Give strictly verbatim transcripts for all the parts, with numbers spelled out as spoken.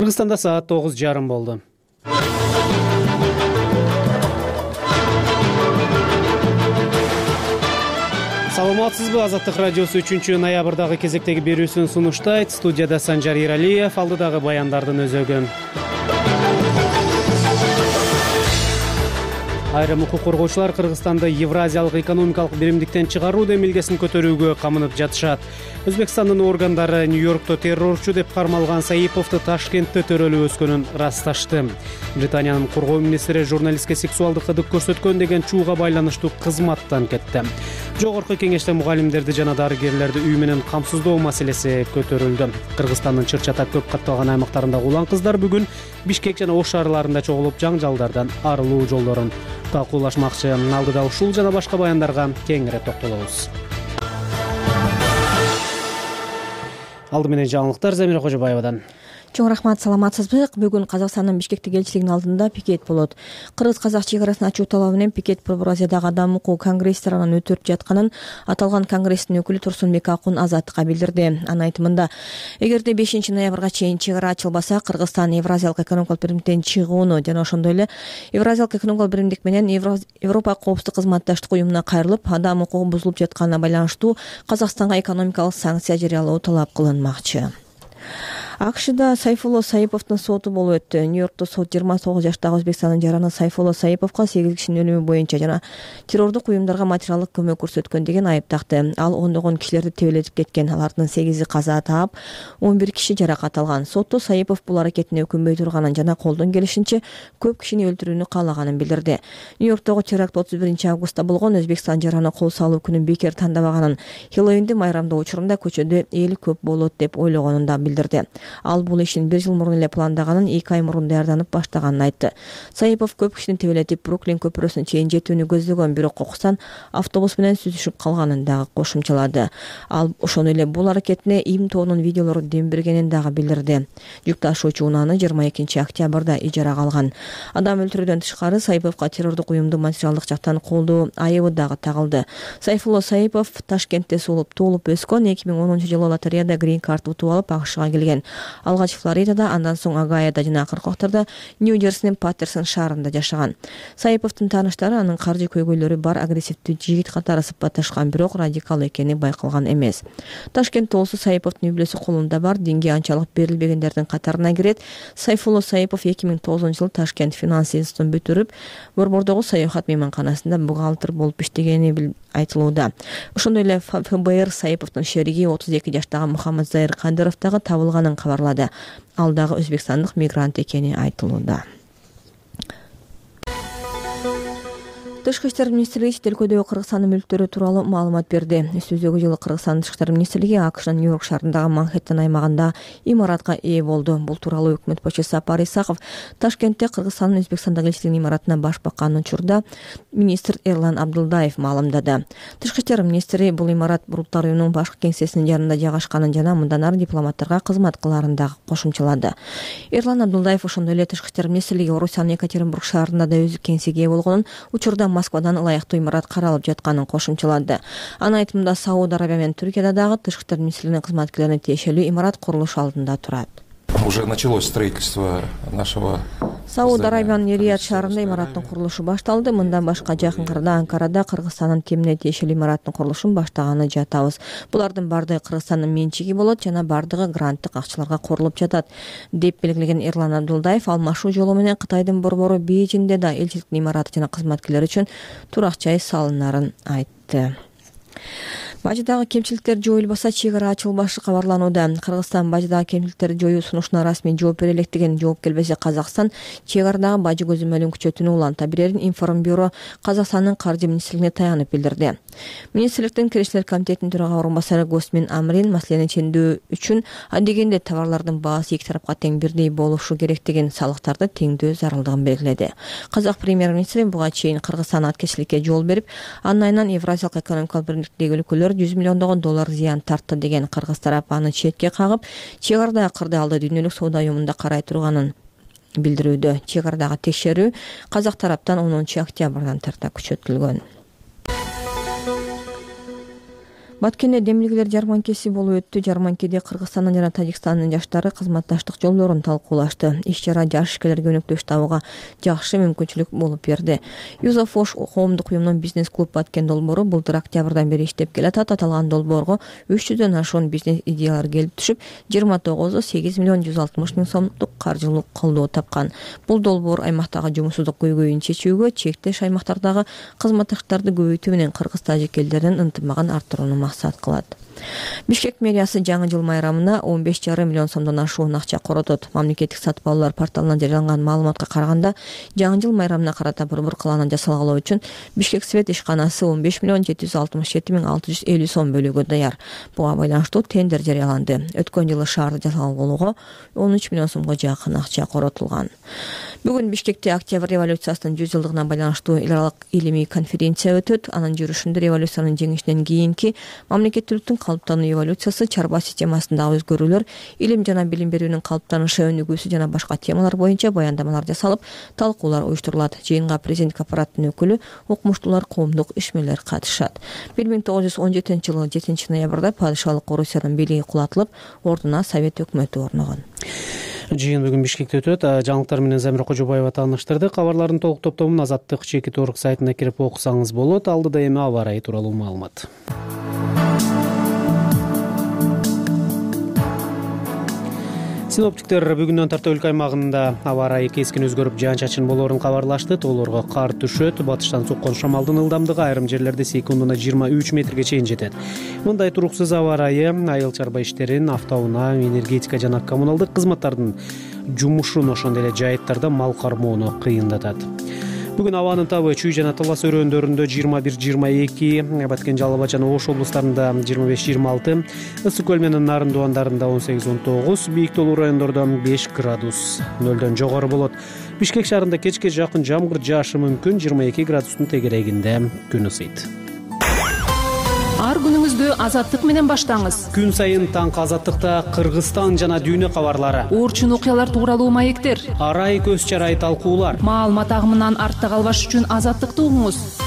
Кыргызстанда саат тогуз жарым болду. Саламатсызбы, Азаттык радиосу үчүнчү ноябрдагы кезектеги берүүсүн сунуштайт. Студияда Санжар Иралиев, алдыдагы баяндардын өзөгү. Айрым укук коргоочулар Кыргызстанды Евразиялык экономикалык биримдиктен чыгаруу демилгесин көтөрүүгө камынып жатышат. Өзбекстандын органдары Нью-Йоркто террорчу деп кармалган Саиповду Ташкентте төрөлүп өскөнүн ырасташты. Британиянын коргоо министри журналистке сексуалдык ыдык көрсөткөн деген чууга байланыштуу кызматтан кетти. Жогорку кеңеште мугалимдерди жана дарыгерлерди үй менен камсыздоо маселеси көтөрүлдү. Кыргызстандын чыр-чатак көп катталган аймактарындагы улан кыздар бүгүн Бишкек жана Ош шаарларында чогулуп жаңжалдардан арылуу жолдорун талкуулашмакчы. Алдыда ушул жана башка баяндарга кеңири токтолобуз. Алды менен жаңылыктар Замира Кожобаевадан. Чоң рахмат, саламатсызбы? Бүгүн Казакстандын Бишкектеги элчилигинин алдында пикет болот. Кыргыз-казак чек арасын ачуу талабы менен пикет Евразиядагы адам укугу конгресс тарабынан өтүп жатканын аталган конгресстин өкүлү Турсунбек Акун Азаттыкка билдирди. Анын айтымында, эгерде бешинчи ноябрга чейин чек ара ачылбаса, Кыргызстан Евразиялык экономикалык биримдиктен чыгууну жана ошондой эле Евразиялык экономикалык биримдик менен Европа коопсуздук кызматташтык уюмуна кайрылып, адам укугу бузулуп жатканына байланыштуу Казакстанга экономикалык санкция жарыялоо талап кылынмакчы. АКШда Сайфулло Саиповдун соту болуп өттү. Нью-Йоркто сот жыйырма тогуз жаштагы Өзбекстандын жараны Сайфулло Саиповго сегиз кишинин өлүмү боюнча жана террордук уюмдарга материалдык көмөк көрсөткөн деген айып такты. Ал ондогон кишилерди тебелетип кеткен. Алардын сегизи каза таап, он бир киши жаракат алган. Сотто Саипов бул аракетине өкүнбөй турганын жана колдон келишинче көп кишини өлтүрүүнү каалаганын билдирди. Нью-Йорктогу теракт отуз биринчи августта болгон. Өзбекстан жараны кол салуу күнүн бекер тандабаганын, Хэллоуинди майрамдоо учурунда көчөдө эл көп болот деп ойлогонун да билдирди. Ал бул ишин бир жыл мурун эле пландаганын, эки ай мурун даярданып баштаганын айтты. Саипов көп кишини тебелетип Бруклин көпүрөсүнө чейин жетүүнү көздөгөн, бирок кокустан автобус менен сүзүшүп калганын дагы кошумчалады. Ал ошондой эле бул аракетине им тоонун видеолору дем бергенин дагы билдирди. Жүк ташуучу унааны жыйырма экинчи октябрда ижарага алган. Адам өлтүрүүдөн тышкары Саиповго террордук уюмду материалдык жактан колдоо айыбы дагы тагылды. Сайфулло Саипов Ташкентте туулуп өскөн, эки миң онунчу жылы лотереяда грин карт утуп алып АКШга келген. Алгач Флоридада, андан соң Огайода жана акыркы Нью-Джерсинин Паттерсон шаарында жашаган. Саиповдун тааныштары анын каржы көйгөйлөрү бар агрессивдүү жигит катары сыпатташкан, бирок радикал экени байкалган эмес. Ташкент тоосу Саиповдун үй бүлөсү колунда бар, динге анчалык берилбегендердин катарына кирет. Сайфулло Саипов эки миң тогузунчу жылы Ташкент финанс институтун бүтүрүп, Борбордогу саякат мейманканасында бухгалтер болуп иштегени айтылууда. Ошондой эле эф бэ эр Саиповдун шериги отуз эки жаштагы Мухаммад Заир Кадыров дагы табылганын кабарлады. Ал дагы өзбекстандык мигрант экени айтылууда. Тышкы иштер министрлиги чет өлкөдөгү Кыргызстандын мүлктөрү тууралуу маалымат берди. Өтүүгү жылы Кыргызстандын Тышкы иштер министрлиги АКШнын Нью-Йорк шаарындагы Манхэттен аймагында имаратка ээ болду. Бул тууралуу өкмөт башчысы Сапар Исаков Ташкентте Кыргызстандын Өзбекстандагы элчилигинин имаратына баш баккан учурда министр Эрлан Абдулдаев маалымдады. Тышкы иштер министри бул имарат Буруттар уюмунун башкы кеңсесинин жанында жайгашканын жана мындан ары дипломаттарга кызмат кыларын дагы кошумчалады. Эрлан Абдулдаев ошондой эле Тышкы иштер министрлиги Орусиянын Екатеринбург шаарында да өздүк кеңсеге ээ болгонун, учурда Москвадан ылайыктуу имарат каралып жатканын кошумчалады. Анын айтымында Сауд Арабия менен Түркияда дагы Тышкы иштер министрлигинин кызматкерлерине тиешелүү имарат курулуш алдында турат. Уже началось строительство нашего. Сауд Арабиянын Рият шаарында имараттын курулушу башталды. Мындан башка жакын арада Анкарада Кыргызстандын темине тиешелүү имараттын курулушун баштаганы жатабыз. Булардын бардыгы Кыргызстандын менчиги болот жана бардыгы гранттык акчаларга курулуп жатат, деп белгилеген Эрлан Абдулдаев алмашуу жолу менен Кытайдын борбору Бейжиңде да элчиликтин имараты жана кызматкерлери үчүн турак жай салынарын айтты. Бажыдагы кемчиликтер жоюлбаса чек ара ачылбашы кабарланууда. Кыргызстан бажыдагы кемчиликтерди жоюу сунушуна расмий жооп бере электеген. Жооп келбесе Казакстан чек арадагы бажы көзөмөлүн күчөтүүнү уланта берерин Информбюро Казакстандын каржы министрлигине таянып билдирди. Министрликтин кирешилер комитетинин төрага орун басары Госмин Амрин маселени чендөө үчүн адегенде товарлардын баасы эки тарапка тең бирдей болушу керектигин, салыктарды теңдөө зарылдыгын белгиледи. Казак премьер-министри буга чейин Кыргызстан аткечиликке жол берип, анын айынан Евразиялык экономикалык биримдиктеги өлкөлөр жүз миллиондогон доллар зыян тартты деген. Кыргыз тарап аны четке кагып, чек арада кырдаалды дүйнөлүк соода уюмунда карай турганын билдирүүдө. Чек арадагы текшерүү Казак тараптан онунчу октябрдан тарта күчөтүлгөн. Баткенде демилгелер жарманкеси болуп өттү. Жарманкеде Кыргызстандын жана Тажикстандын жаштары кызматташтык жолдорун талкуулашты. Иш-чара жаш ишкерлерге өнөктөш табууга жакшы мүмкүнчүлүк болуп берди. Юзофош коомдук уюмунун бизнес-клуб Баткен долбоору былтыр октябрдан бери иштеп келатат. Аталган долбоорго үч жүздөн ашуун бизнес идеялар келип түшүп, жыйырма тогузу сегиз миллион жүз алтымыш миң сомдук каржылык колдоо тапкан. Бул долбоор аймактагы жумушсуздук көйгөйүн чечүүгө, чектеш аймактардагы кызматташтарды көбөйтүү менен кыргыз-тажик элдеринин ынтымагын арттырууну максат кылат. Бишкек мэриясы жаңы жыл майрамына он беш жарым миллион сомдон ашуун акча коротот. Мамлекеттик сатып алуулар порталынан жарыяланган маалыматка караганда, жаңы жыл майрамына карата борбор кылааны жасалгалоо үчүн Бишкек свет ишканасы он беш миллион жети жүз алтымыш жети миң алты жүз элүү сом бөлүүгө даяр. Буга байланыштуу тендер жарыяланды. Өткөн жылы шаарды жасалгалоого он үч миллион сомго жакын акча коротулган. Бүгүн Бишкекте Октябрь революциясынын жүз жылдыгына байланыштуу эл аралык илимий конференция өтөт. Анын жүрүшүндө революциянын жеңишинен кийинки мамлекеттүүлүктүн калыптануу эволюциясы, чарба системасындагы өзгөрүүлөр, илим жана билим берүүнүн калыптанышы, өнүгүүсү жана башка темалар боюнча баяндамалар жасалып, талкуулар уюштурулат. Жыйынга президенттик аппараттын өкүлү, окумуштуулар, коомдук ишмерлер катышат. бир миң тогуз жүз он жетинчи жылы жетинчи ноябрда падышалык Орусиянын бийлиги кулатылып, ордуна совет өкмөтү орногон. Жыйын бүгүн Бишкекте өтөт. Жаңылыктар менен Замира Кожобаева тааныштырды. Кабарлардын толук топтомун Азаттык чекит орг сайтына кирип окусаңыз болот. Алдыда эми аба ырайы тууралуу маалымат. Синоптиктер бүгүндөн тарта өлкө аймагында аба ырайы кескин өзгөрүп, жаан-чачын болоорун кабарлашты. Тоолорго кар түшөт. Батыштан соккон шамалдын ылдамдыгы айрым жерлерде секундуна жыйырма үч метрге чейин жетет. Мындай туруксуз аба ырайы айыл чарба иштерин, автоунаа, энергетика жана коммуналдык кызматтардын жумушун, ошондой эле жайыттарда мал кармоону кыйындатат. Бүгүн абанын табы Чүй жана Талас өрөөндөрүндө жыйырма бир жыйырма эки, Баткен, Жалал Абад жана Ош облустарында жыйырма беш жыйырма алты, Ысык көл менен Нарын Дуандарында он сегиз он тогуз, бийик тоолуу райондордо беш градус нөлдөн жогору болот. Бишкек шаарында кечке жакын жамгыр жаашы мүмкүн, жыйырма эки градустун тегерегинде күн ысыйт. Ар күнүңүздү Азаттык менен баштаңыз. Күн сайын таңкы Азаттыкта Кыргызстан жана дүйнө кабарлары, Орчун окуялар тууралуу маектер, арай көз чарай талкуулар. Маалымат агымынан артта калбаш үчүн Азаттыкты угуңуз.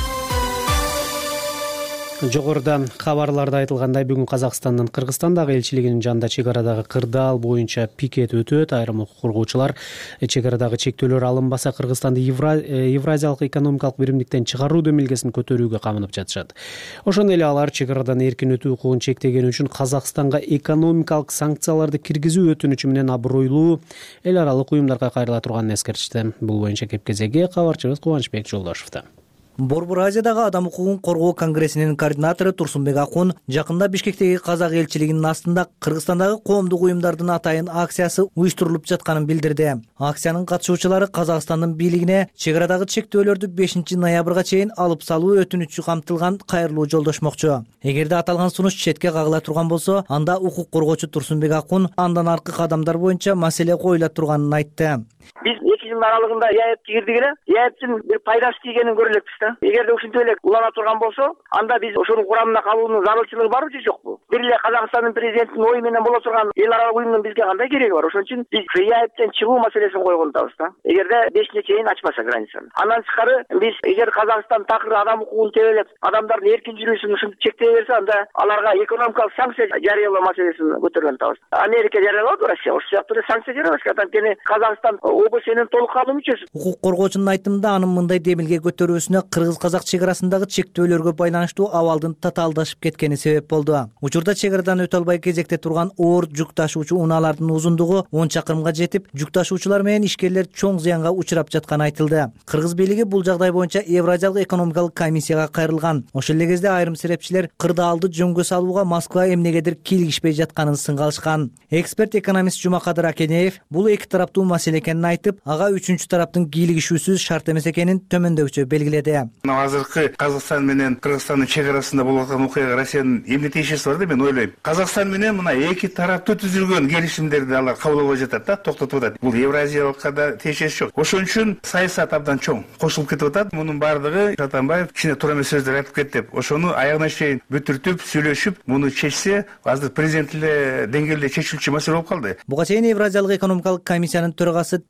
Жогоруда кабарларда айтылгандай, бүгүн Казакстандын Кыргызстандагы элчилигинин жанында чек арадагы кырдаал боюнча пикет өтөт. Айрым укук коргоочулар чек арадагы чектөөлөр алынбаса Кыргызстанды Евразиялык экономикалык биримдиктен чыгаруу демилгесин көтөрүүгө камынып жатышат. Ошондой эле алар чек арадан эркин өтүү укугун чектегени үчүн Казакстанга экономикалык санкцияларды киргизүү өтүнүчү менен абройлуу эл аралык уюмдарга кайрыла турганын эскертишти. Бул боюнча кеп-кезеги кабарчыбыз Кубанычбек Жолдошевдо. Борбор Азиядагы адам укугун коргоо конгрессинин координатору Турсунбек Акун жакында Бишкектеги казак элчилигинин астында Кыргызстандагы коомдук уюмдардын атайын акциясы уюштурулуп жатканын билдирди. Акциянын катышуучулары Казакстандын бийлигине чек арадагы чектөөлөрдү бешинчи ноябрга чейин алып салуу өтүнүчү камтылган кайрылуу жолдошмокчу. Эгерде аталган сунуш четке кагыла турган болсо, анда укук коргоочу Турсунбек Акун андан аркы кадамдар боюнча маселе коюла турганын айтты. Биз эки жылдын аралыгында ЯЭПке кирдик эле, ЯЭПтин бир пайдасы тийгенин көрө элекпиз да. Эгерде ушинтип эле улана турган болсо, анда биз ошонун курамына калуунун зарылчылыгы барбы же жокпу? Бир эле Казакстандын президентинин ою менен боло турган эл аралык уюмдун бизге кандай кереги бар? Ошон үчүн биз ЯЭПтен чыгуу маселесин койгон атабыз да. Эгерде бешине чейин ачпаса границаны. Андан тышкары биз эгер Казакстан такыр адам укугун тебелеп, адамдардын эркин жүрүшүн ушинтип чектей берсе, анда аларга экономикалык санкция жарыялоо маселесин көтөргөн атабыз. Америка жарыялады, Россия ошол сыяктуу эле санкция жарыялаш, анткени Казакстан ОБСнин толук калуу мүчөсү. Укук коргоочунун айтымында анын мындай демилге көтөрүүсүнө кыргыз-казак чек арасындагы чектөөлөргө байланыштуу абалдын татаалдашып кеткени себеп болду. Учурда чек арадан өтө албай кезекте турган оор жүк ташуучу унаалардын узундугу он чакырымга жетип, жүк ташуучулар менен ишкерлер чоң зыянга учурап жатканы айтылды. Кыргыз бийлиги бул жагдай боюнча Евразиялык экономикалык комиссияга кайрылган. Ошол эле кезде айрым серепчилер кырдаалды жөнгө салууга Москва эмнегедир кийлигишпей жатканын сынгалышкан. Эксперт экономист Жумакадыр Акенеев бул эки тараптуу маселе экенин айтып, ага үчүнчү тараптын кийлигишүүсү шарт эмес экенин төмөндөгүчө белгиледи. Азыркы Казакстан менен Кыргызстандын чек арасында болуп аткан окуяга Россиянын эмне тиешеси бар деп мен ойлойм. Казакстан менен мына эки тараптуу түзүлгөн келишимдерди алар кабыл албай жатат да, токтотуп атат. Бул Евразиялыкка да тиешеси жок. Ошон үчүн саясат абдан чоң кошулуп кетип атат. Мунун баардыгы Атамбаев кичине туура эмес сөздөр айтып кетти деп, ошону аягына чейин бүтүртүп, сүйлөшүп, муну чечсе, азыр президент эле деңгээлде чечилчү маселе болуп калды. Буга чейин Евразиялык экономикалык комиссиянын төрагасы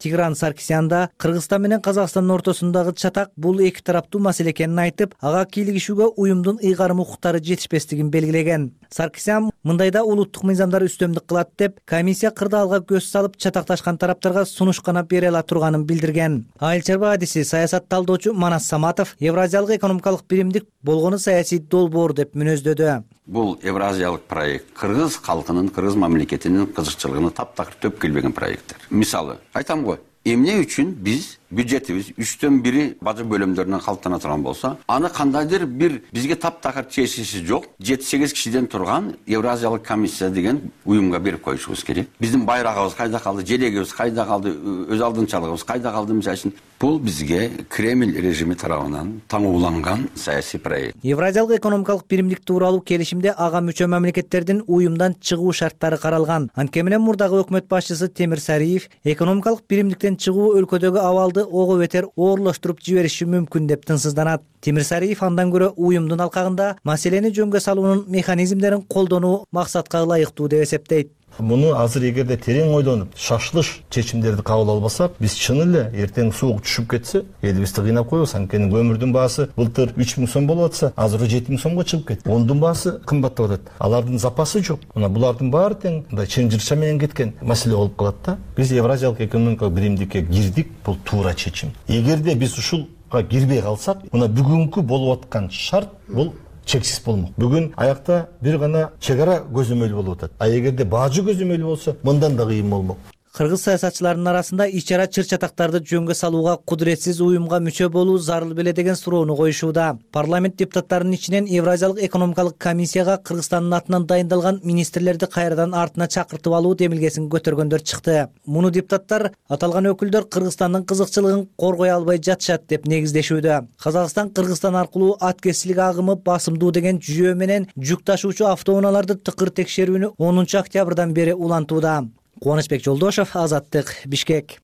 Тигран Саркисян да Кыргызстан менен Казакстандын ортосундагы чатак бул эки тараптуу маселе экенин айтып, ага кийлигишүүгө уюмдун ыйгарым укуктары жетишпестигин белгилеген. Саркисян мындайда улуттук мыйзамдар үстөмдүк кылат деп, комиссия кырдаалга көз салып чатакташкан тараптарга сунуш гана бере ала турганын билдирген. Айыл чарба адиси, саясат талдоочу Манас Саматов Евразиялык экономикалык биримдик болгону саясий долбоор деп мүнөздөдү. Бул евразиялык проект кыргыз калкынын, кыргыз мамлекетинин кызыкчылыгына таптакыр төп келбеген проекттер. Мисалы, айтам го, эмне үчүн биз бюджетибиз үчтөн бири бажы бөлөмдөрүнөн калыптана турган болсо, аны кандайдыр бир бизге таптакыр чечиши жок, жети сегиз кишиден турган Евразиялык комиссия деген уюмга берип коюшубуз керек. Биздин байрагыбыз кайда калды, желегибиз кайда калды, өз алдынчалыгыбыз кайда калды мисалы. Бул бизге Кремль режими тарабынан таңууланган саясий проект. Евразиялык экономикалык биримдик тууралуу келишимде ага мүчө мамлекеттердин уюмдан чыгуу шарттары каралган. Анткени менен мурдагы өкмөт башчысы Темир Сариев экономикалык биримдиктен чыгуу өлкөдөгү абалды ого бетер оорлоштуруп жибериши мүмкүн деп тынсызданат. Темир Сариев андан көрө уюмдун алкагында маселени жөнгө салуунун механизмдерин колдонуу максатка ылайыктуу деп эсептейт. Муну азыр эгерде терең ойлонуп, шашылыш чечимдерди кабыл албасак, биз чын эле эртең суук түшүп кетсе, элибизди кыйнап коебуз. Анткени көмүрдүн баасы былтыр үч миң сом болуп атса, азыр жети миң сомго чыгып кетти. Ондун баасы кымбаттап атат. Алардын запасы жок. Мына булардын баары тең мындай чынжырча менен кеткен маселе болуп калат да. Биз Евразиялык экономикалык биримдикке кирдик, бул туура чечим. Эгерде биз ушулга кирбей калсак, мына бүгүнкү болуп аткан шарт бул чексиз болмок. Бүгүн аякта бир гана чек ара көзөмөлү болуп атат. А эгерде бажы көзөмөлү болсо, мындан да кыйын болмок. Кыргыз саясатчыларынын арасында ичара чыр-чатактарды жөнгө салууга кудуретсиз уюмга мүчө болуу зарыл беле деген суроону коюшууда. Парламент депутаттарынын ичинен Евразиялык экономикалык комиссияга Кыргызстандын атынан дайындалган министрлерди кайрадан артына чакыртып алуу демилгесин көтөргөндөр чыкты. Муну депутаттар аталган өкүлдөр Кыргызстандын кызыкчылыгын коргой албай жатышат деп негиздешүүдө. Казакстан Кыргызстан аркылуу аткезчилик агымы басымдуу деген жүйө менен жүк ташуучу автоунааларды тыкыр текшерүүнү онунчу октябрдан бери улантууда. Кубанычбек Жолдошев, Азаттык, Бишкек.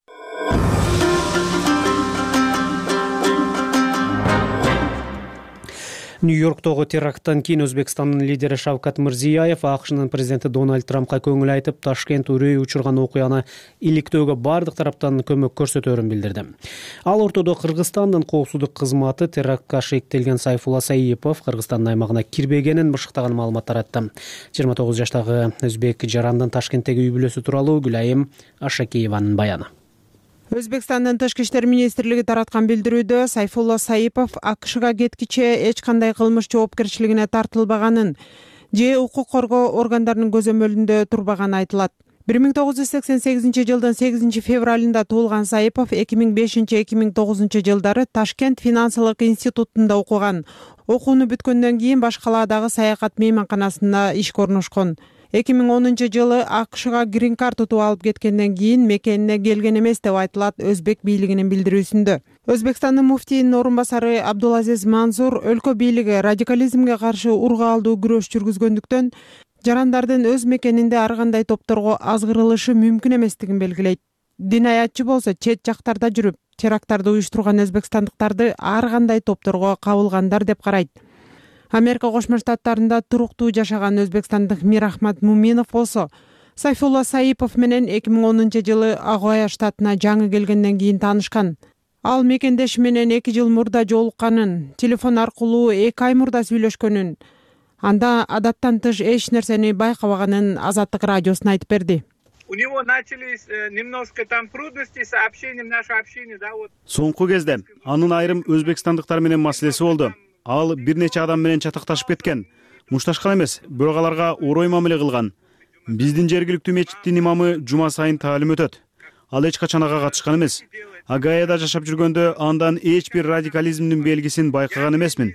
Нью-Йорктогу теракттан кийин Өзбекстандын лидери Шавкат Мирзиёев АКШнын президенти Дональд Трампка көңүл айтып, Ташкент үрөй учурган окуяны иликтөөгө бардык тараптан көмөк көрсөтөөрүн билдирди. Ал ортодо Кыргызстандын коопсуздук кызматы терактка шектелген Сайфулла Саипов Кыргызстандын аймагына кирбегенин бышыктаган маалымат таратты. жыйырма тогуз жаштагы өзбек жарандын Ташкенттеги үй бүлөсү тууралуу Гүлайым Ашакееванын баяны. Өзбекстандын Тышкы иштер министрлиги тараткан билдирүүдө Сайфулла Саипов АКШга кеткиче эч кандай кылмыш жоопкерчилигине тартылбаганын же укук коргоо органдарынын көзөмөлүндө турбаганы айтылат. бир миң тогуз жүз сексен сегизинчи жылдын сегизинчи февралында туулган Саипов эки миң бешинчи — эки миң тогузунчу жылдары Ташкент финансылык институтунда окуган. Окууну бүткөндөн кийин баш калаадагы саякат мейманканасында ишке орношкон. эки миң онунчу жылы АКШга грин карт утуп алып кеткенден кийин мекенине келген эмес деп айтылат өзбек бийлигинин билдирүүсүндө. Өзбекстандын муфтийинин орун басары Абдулазиз Мансур өлкө бийлиги радикализмге каршы урга алдуу күрөш жүргүзгөндүктөн жарандардын өз мекенинде ар кандай топторго азгырылышы мүмкүн эместигин белгилейт. Динаятчы болсо чет жактарда жүрүп, теракттарды уюштурган өзбекстандыктарды ар кандай топторго кабылгандар деп карайт. Америка Кошмо Штаттарында туруктуу жашаган өзбекстандык Мирахмат Муминов болсо, Сайфулла Саипов менен эки миң онунчу жылы Агоя штатына жаңы келгенден кийин таанышкан. Ал мекендеши менен эки жыл мурда жолукканын, телефон аркылуу эки ай мурда сүйлөшкөнүн, анда адаттан тыш эч нерсени байкабаганын Азаттык радиосуна айтып берди. У него начались немножко там трудности с общением, наше общение, да, вот. Соңку кезде анын айрым өзбекстандыктар менен маселеси болду. Ал бир нече адам менен чатакташып кеткен. Мушташкан эмес, бирок аларга орой мамиле кылган. Биздин жергиликтүү мечиттин имамы жума сайын таалим өтөт. Ал эч качан ага катышкан эмес. Агаяда жашап жүргөндө андан эч бир радикализмдин белгисин байкаган эмесмин.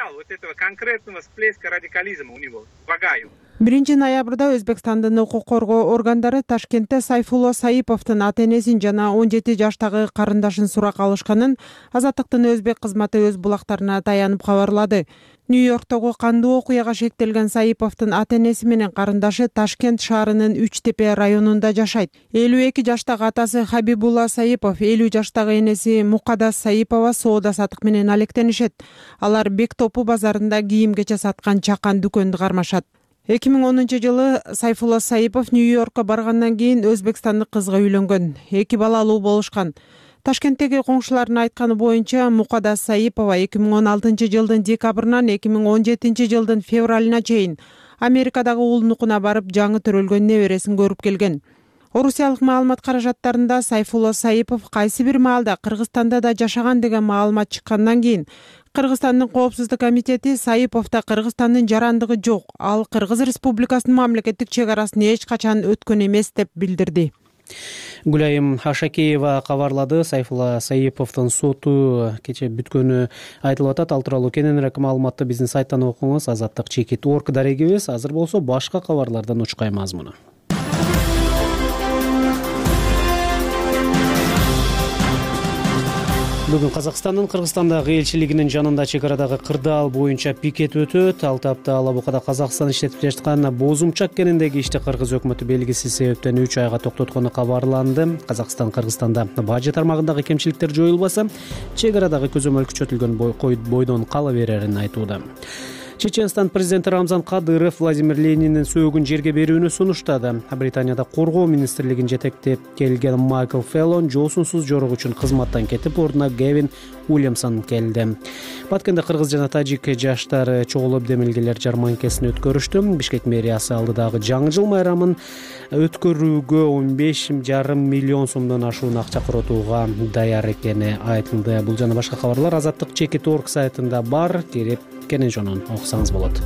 биринчи ноябрда Өзбекстандын укук коргоо органдары Ташкентте Сайфулла Саиповдун ата-энесин жана он жети жаштагы карындашын суракка алышканын Азаттыктын өзбек кызматы өз булактарына таянып кабарлады. Нью-Йорктогу кандуу окуяга шектелген Саиповдун ата-энеси менен карындашы Ташкент шаарынын Үч Тепе районунда жашайт. элүү эки жаштагы атасы Хабибулла Саипов, элүү жаштагы энеси Мукадас Саипова соода сатык менен алектенишет. Алар Бектопу базарында кийим кече саткан чакан дүкөндү кармашат. эки миң онунчу жылы Сайфулла Саипов Нью-Йоркко баргандан кийин өзбекстандык кызга үйлөнгөн, эки балалуу болушкан. Ташкенттеги коңшулардын айтканы боюнча Мукадас Саипова эки миң он алтынчы жылдын декабрынан эки миң он жетинчи жылдын февралына чейин Америкадагы уулунукуна барып жаңы төрөлгөн небересин көрүп келген. Орусиялык маалымат каражаттарында Сайфулла Саипов кайсы бир маалда Кыргызстанда да жашаган деген маалымат чыккандан кийин Кыргызстандын коопсуздук комитети Саиповдо Кыргызстандын жарандыгы жок, ал Кыргыз Республикасынын мамлекеттик чек арасын эч качан өткөн эмес деп билдирди. Гүлайым Ашакеева кабарлады. Сайфулла Саиповдун соту кече бүткөнү айтылып атат. Ал тууралуу кененирээк маалыматты биздин сайттан окуңуз. Азаттык чекит орг дарегибиз. Азыр болсо башка кабарлардан учкай мазмуну. Бүгүн Казакстандын Кыргызстандагы элчилигинин жанында чек арадагы кырдаал боюнча пикет өтөт. Ал тапта Алабукада Казакстан иштетип жаткан бозумчак кенендеги ишти Кыргыз өкмөтү белгисиз себептен үч айга токтоткону кабарланды. Казакстан Кыргызстанда бажы тармагындагы кемчиликтер жоюлбаса, чек арадагы көзөмөл күчөтүлгөн бойдон кала берерин айтууда. Чеченстан президенти Рамзан Кадыров Владимир Лениндин сөөгүн жерге берүүнү сунуштады. Британияда коргоо министрлигин жетектеп келген Майкл Феллон жоосунсуз жорок үчүн кызматтан кетип, ордуна Гевин Уильямсон келди. Баткенде кыргыз жана тажик жаштары чогулуп демилгелер жарманкесин өткөрүштү. Бишкек мэриясы алдыдагы жаңы жыл майрамын өткөрүүгө он беш жарым миллион сомдон ашуун акча коротууга даяр экени айтылды. Бул жана башка кабарлар Азаттык чекит орг сайтында бар. Кирип кенен жонун окусаңыз болот.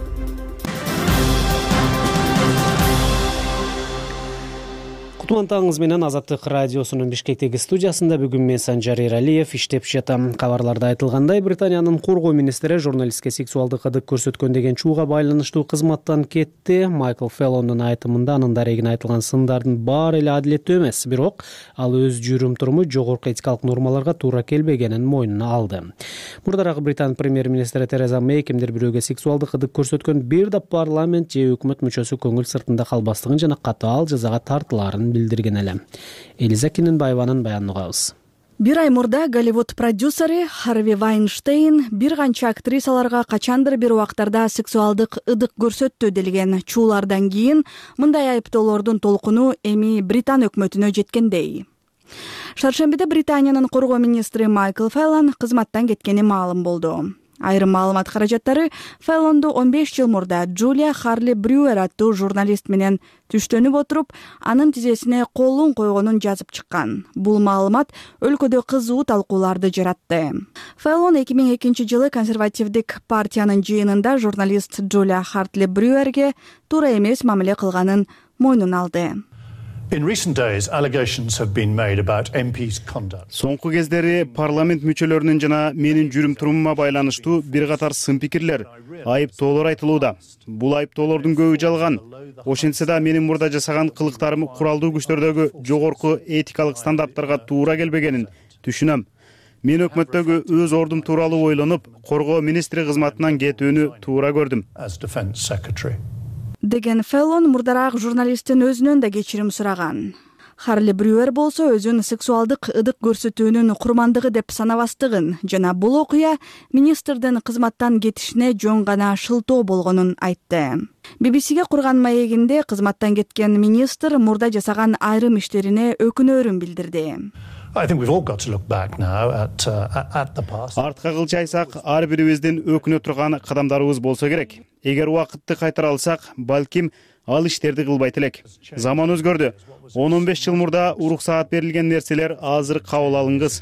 Кутман менен Азаттык радиосунун Бишкектеги студиясында бүгүн мен Санжар Эралиев иштеп жатам. Кабарларда айтылгандай, Британиянын коргоо министри журналистке сексуалдык ыдык көрсөткөн деген чууга байланыштуу кызматтан кетти. Майкл Феллондун айтымында анын дарегине айтылган сындардын баары эле адилеттүү эмес, бирок ал өз жүрүм-туруму жогорку этикалык нормаларга туура келбегенин мойнуна алды. Мурдараак Британ премьер-министри Тереза Мэй кимдир бирөөгө сексуалдык ыдык көрсөткөн бир да парламент же өкмөт мүчөсү көңүл сыртында калбастыгын жана катаал жазага тартылаарын билдирген эле. Элиза Киненбаеванын баянын угабыз. Бир ай мурда Голливуд продюсери Харви Вайнштейн бир канча актрисаларга качандыр бир убактарда сексуалдык ыдык көрсөттү делген чуулардан кийин мындай айыптоолордун толкуну эми Британ өкмөтүнө жеткендей. Шаршембиде Британиянын коргоо министри Майкл Феллон кызматтан кеткени маалым болду. Айрым маалымат каражаттары Феллонду он беш жыл мурда Джулия Харли Брюер аттуу журналист менен түштөнүп отуруп, анын тизесине колун койгонун жазып чыккан. Бул маалымат өлкөдө кызуу талкууларды жаратты. Феллон эки миң экинчи жылы консервативдик партиянын жыйынында журналист Джулия Харли Брюерге туура эмес мамиле кылганын мойнуна алды. Соңку кездери парламент мүчөлөрүнүн жана менин жүрүм-турумума байланыштуу бир катар сын пикирлер, айыптоолор айтылууда. Бул айыптоолордун көбү жалган. Ошентсе да менин мурда жасаган кылыктарым куралдуу күчтөрдөгү жогорку этикалык стандарттарга туура келбегенин түшүнөм. Мен өкмөттөгү өз ордум тууралуу ойлонуп, коргоо министри кызматынан кетүүнү туура көрдүм. Деген Феллон мурдараак журналисттин өзүнөн да кечирим сураган. Харли Брюер болсо өзүн сексуалдык ыдык көрсөтүүнүн курмандыгы деп санабастыгын жана бул окуя министрдин кызматтан кетишине жөн гана шылтоо болгонун айтты. би би си-ге курган маегинде кызматтан кеткен министр мурда жасаган айрым иштерине өкүнөөрүн билдирди. Артка кылчайсак, ар бирибиздин өкүнө турган кадамдарыбыз болсо керек. Эгер убакытты кайтара алсак, балким ал иштерди кылбайт элек. Заман өзгөрдү. он он беш жыл мурда уруксаат берилген нерселер азыр кабыл алынгыс.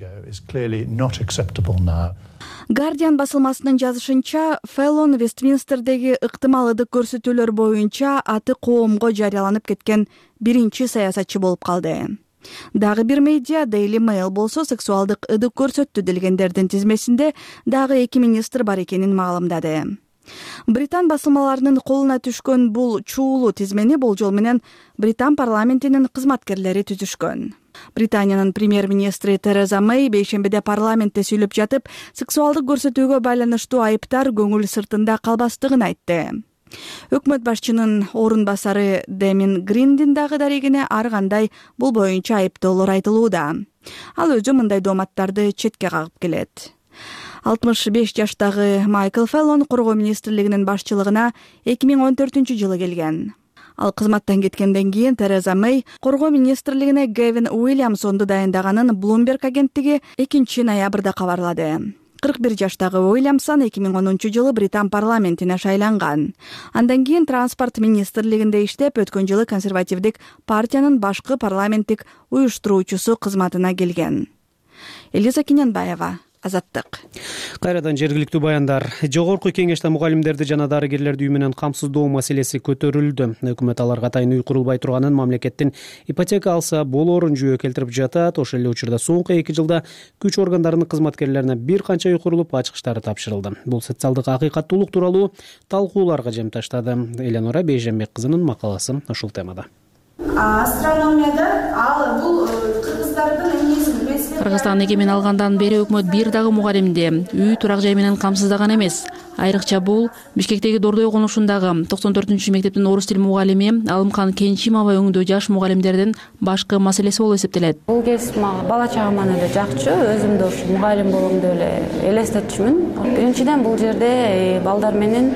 Guardian басылмасынын жазышынча, Феллон Вестминстердеги ыктымал ыдык көрсөтүүлөр боюнча аты коомго жарыяланып кеткен биринчи саясатчы болуп калды. Дагы бир медиа Daily Mail болсо сексуалдык ыдык көрсөттү делгендердин тизмесинде дагы эки министр бар экенин маалымдады. Британ басылмаларынын колуна түшкөн бул чуулуу тизмени болжол менен Британ парламентинин кызматкерлери түзүшкөн. Британиянын премьер-министри Тереза Мэй бейшембиде парламентте сүйлөп жатып, сексуалдык көрсөтүүгө байланыштуу айыптар көңүл сыртында калбастыгын айтты. Өкмөт башчынын орун басары Демин Гриндин дагы дарегине ар кандай бул боюнча айыптоолор айтылууда. Ал өзү мындай дооматтарды четке кагып келет. алтымыш беш жаштагы Майкл Феллон коргоо министрлигинин башчылыгына эки миң он төртүнчү жылы келген. Ал кызматтан кеткенден кийин Тереза Мэй коргоо министрлигине Гэвин Уильямсонду дайындаганын Bloomberg агенттиги экинчи ноябрда кабарлады. кырк бир жаштагы Уильямсон эки миң онунчу жылы Британ парламентине шайланган. Андан кийин транспорт министрлигинде иштеп, өткөн жылы консервативдик партиянын башкы парламенттик уюштуруучусу кызматына келген. Элиза Киненбаева, Азаттык. Кайрадан жергиликтүү баяндар. Жогорку кеңеште мугалимдерди жана дарыгерлерди үй менен камсыздоо маселеси көтөрүлдү. Өкмөт аларга атайын үй курулбай турганын, мамлекеттин ипотека алса болоорун жүйө келтирип жатат. Ошол эле учурда соңку эки жылда күч органдарынын кызматкерлерине бир канча үй курулуп, ачкычтары тапшырылды. Бул социалдык акыйкаттуулук тууралуу талкууларга жем таштады. Эленора Бейженбек кызынын макаласы ушул темада. Астрономияда ал бул кыргыздардын эмнеси? Кыргызстан эгемен алгандан бери өкмөт бир дагы мугалимди үй турак жай менен камсыздаган эмес. Айрыкча бул Бишкектеги Дордой конушундагы токсон төртүнчү мектептин орус тил мугалими Алымкан Кенчимова өңдүү жаш мугалимдердин башкы маселеси болуп эсептелет. Бул кез мага бала чагыман эле жакчу, өзүм да ушу мугалим болом деп эле элестетчүмүн. Биринчиден бул жерде балдар менен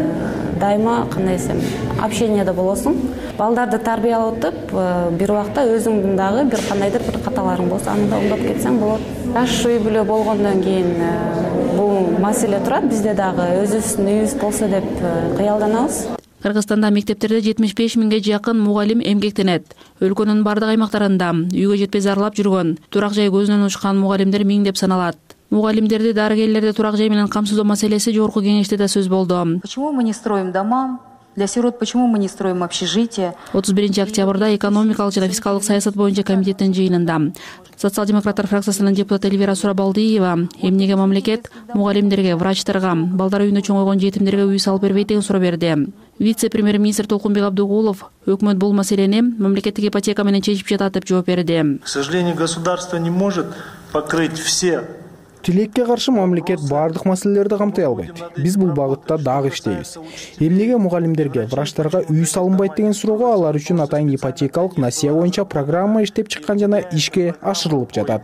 дайыма кандай десем, общенияда болосуң. Балдарды тарбиялап отуп, бир убакта өзүңдүн дагы бир кандайдыр бир каталарың болсо, аны да оңдоп кетсең болот. Жаш үй бүлө болгондон кийин бул маселе турат, бизде дагы өзүбүздүн үйүбүз болсо деп кыялданабыз. Кыргызстанда мектептерде жетимиш беш миңге жакын мугалим эмгектенет. Өлкөнүн бардык аймактарында үйгө жетпей зарлап жүргөн, турак жай көзүнөн учкан мугалимдер миңдеп саналат. Мугалимдерди, дарыгерлерди турак жай менен камсыздоо маселеси жогорку кеңеште да сөз болду. Почему мы не строим дома? Для сирот почему мы не строим общежития? отуз биринчи октябрда экономикалык жана фискалдык саясат боюнча комитеттин жыйынында социал-демократтар фракциясынын депутаты Эльвира Сурабалдиева эмнеге мамлекет мугалимдерге, врачтарга, балдар үйүндө чоңойгон жетимдерге үй салып бербейт деген суроо берди. Вице-премьер-министр Толкунбек Абдыгулов өкмөт бул маселени мамлекеттик ипотека менен чечип жатат деп жооп берди. К сожалению, государство не может покрыть все. Тилекке каршы мамлекет бардык маселелерди камтай албайт. Биз бул багытта дагы иштейбиз. Эмнеге мугалимдерге, врачтарга үй салынбайт деген суроого алар үчүн атайын ипотекалык насыя боюнча программа иштеп чыккан жана ишке ашырылып жатат.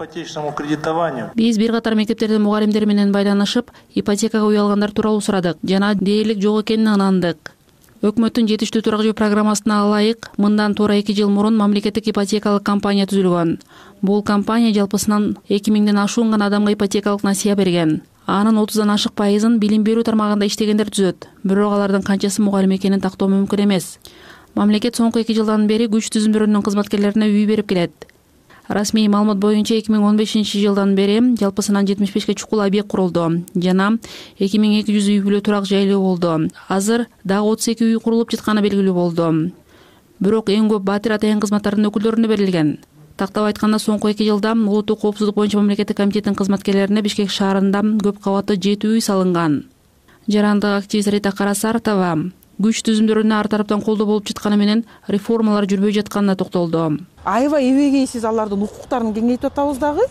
Биз бир катар мектептердин мугалимдери менен байланышып, ипотекага үй алгандар тууралуу сурадык жана дээрлик жок экенин ынандык. Өкмөттүн жетиштүү турак жөө программасына ылайык мындан туура эки жыл мурун мамлекеттик ипотекалык компания түзүлгөн. Бул компания жалпысынан эки миңден ашуун гана адамга ипотекалык насыя берген. Анын отуздан ашык пайызын билим берүү тармагында иштегендер түзөт. Бирок алардын канчасы мугалим экенин тактоо мүмкүн эмес. Мамлекет соңку эки жылдан бери күч түзүмдөрүнүн кызматкерлерине үй берип келет. Расмий маалымат боюнча эки миң он бешинчи жылдан бери жалпысынан жетимиш бешке чукул объект курулду жана эки миң эки жүз үй бүлө турак жайлуу болду. Азыр дагы отуз эки үй курулуп жатканы белгилүү болду. Бирок эң көп Батир атайын кызматтарынын өкүлдөрүнө берилген. Тактап айтканда, соңку эки жылда улуттук коопсуздук боюнча мамлекеттик комитеттин кызматкерлерине Бишкек шаарында көп кабаттуу жети үй салынган. Жарандык активист Рита Карасартова күч түзүмдөрүнө ар тараптан колдоо болуп жатканы менен реформалар жүрбөй жатканына токтолду. Аябай эбегейсиз алардын укуктарын кеңейтип атабыз дагы.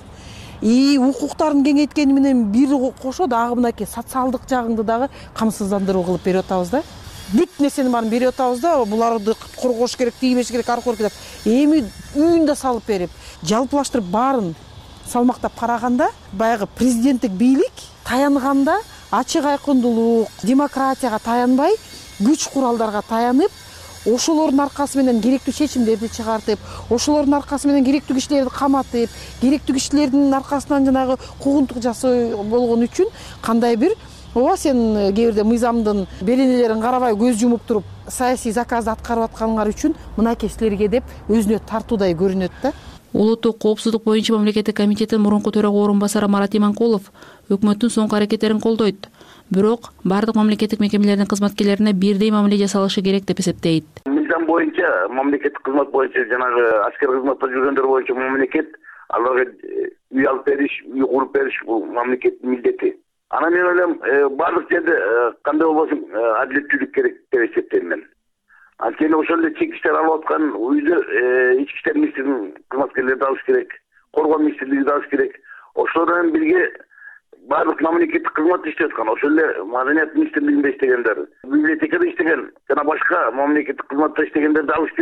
И укуктарын кеңейткени менен бир кошо дагы мынакей социалдык жагыңды дагы камсыздандыруу кылып берип атабыз да. Бүт нерсени баарын берип атабыз да, буларды коргош керек, тийбеш керек, аркы керек деп. Эми үйүн да салып берип, жалпылаштырып баарын салмактап караганда, баягы президенттик бийлик таянганда ачык айкындуулук, демократияга таянбай, күч куралдарга таянып, ошолордун аркасы менен керектүү чечимдерди чыгартып, ошолордун аркасы менен керектүү кишилерди каматып, керектүү кишилердин аркасынан жанагы куугунтук жасоо болгон үчүн кандай бир ооба сен кээ бирде мыйзамдын беленелерин карабай көз жумуп туруп саясий заказды аткарып атканыңар үчүн мынакей силерге деп өзүнө тартуудай көрүнөт да. Улуттук коопсуздук боюнча мамлекеттик комитеттин мурунку төрага орун басары Марат Иманкулов өкмөттүн соңку аракеттерин колдойт. Бирок бардык мамлекеттик мекемелердин кызматкерлерине бирдей мамиле жасалышы керек деп эсептейт. Мыйзам боюнча, мамлекеттик кызмат боюнча, жанагы аскер кызматта жүргөндөр боюнча мамлекет аларга үй алып бериш, үй куруп бериш бул мамлекеттин милдети. Анан мен ойлойм, бардык жерде кандай болбосун адилеттүүлүк керек деп эсептейм мен. Анткени ошол эле чек алып аткан үйдө ички иштер министринин кызматкерлери да алыш керек, коргоо министрлиги да алыш керек. Ошолор менен бирге бардык мамлекеттик кызмат иштеп аткан, ошол эле маданият министрлигинде иштегендер, библиотекада иштеген жана башка мамлекеттик кызматта иштегендерди алыш керек.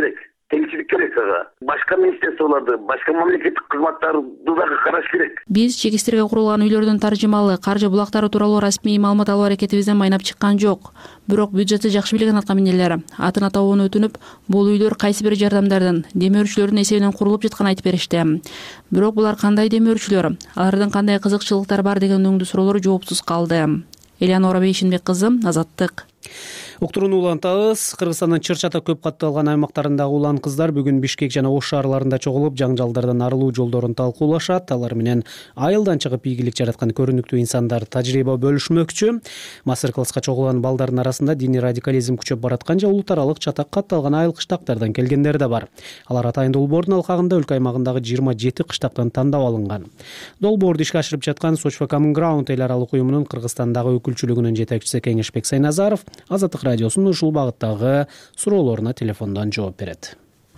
теңчилик керек ага. Башка министрликтелерди, башка мамлекеттик кызматтарды дагы караш керек. Биз чекистерге курулган үйлөрдүн таржымалы, каржы булактары тууралуу расмий маалымат алуу аракетибизден майнап чыккан жок. Бирок бюджетти жакшы билген аткаминерлер атын атауун өтүнүп, бул үйлөр кайсы бир жардамдардын, демөөрчүлөрдүн эсебинен курулуп жатканын айтып беришти. Бирок булар кандай демөөрчүлөр, алардын кандай кызыкчылыктары бар деген өңдүү суроолор жоопсуз калды. Элеонора Бейшинбек кызы, Азаттык. Уктурууну улантабыз. Кыргызстандын чыр чата көп катталган аймактарындагы улан кыздар бүгүн Бишкек жана Ош шаарларында чогулуп, жаңжалдардан арылуу жолдорун талкуулашат. Алар менен айылдан чыгып ийгилик жараткан көрүнүктүү инсандар тажрыйба бөлүшмөкчү. Мастер-класска чогулган балдардын арасында диний радикализм күчөп бараткан же улут аралык чатак катталган айыл кыштактардан келгендер да бар. Алар Атайын долбоордун алкагында өлкө аймагындагы жыйырма жети кыштактан тандап алынган. Долбоорду ишке ашырып жаткан Сочфа Common Ground эл аралык уюмунун Кыргызстандагы өкүлчүлүгүнүн жетекчиси Кеңешбек Сайназаров Азаттык радиосунун ушул багыттагы суроолоруна телефондон жооп берет.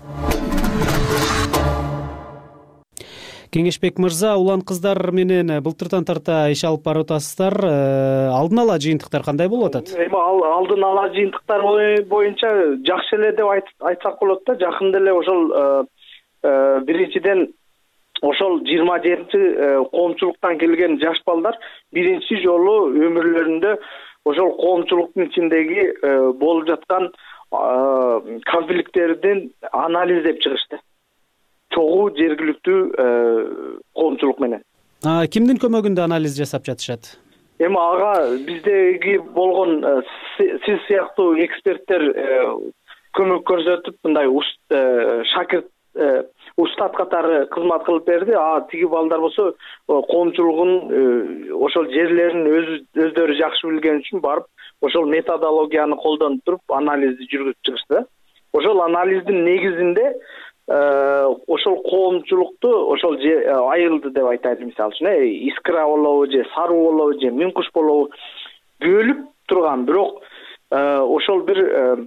Кеңешбек мырза, улан кыздар менен былтыртан тарта иш алып барып атасыздар. Алдын ала жыйынтыктар кандай болуп атат? Эми алдын ала жыйынтыктар боюнча жакшы эле деп айтсак болот да. Жакында эле ошол биринчиден ошол жыйырма жетинчи коомчулуктан келген жаш балдар биринчи жолу өмүрлөрүндө ошол коомчулуктун ичиндеги болуп жаткан конфликттердин анализдеп чыгышты. Чогуу жергиликтүү коомчулук менен. Кимдин көмөгүндө анализ жасап жатышат? Эми ага биздеги болгон сиз сыяктуу эксперттер көмөк көрсөтүп, мындай шакирт устат катары кызмат кылып берди. А тиги балдар болсо коомчулугун ошол жерлерин өздөрү жакшы билген үчүн барып ошол методологияны колдонуп туруп анализди жүргүзүп чыгышты. Ошол анализдин негизинде ошол коомчулукту ошол айылды деп айтайлы, мисалы үчүн Искра болобу же Саруу болобу же Миңкуш болобу бөлүп турган, бирок ошол бир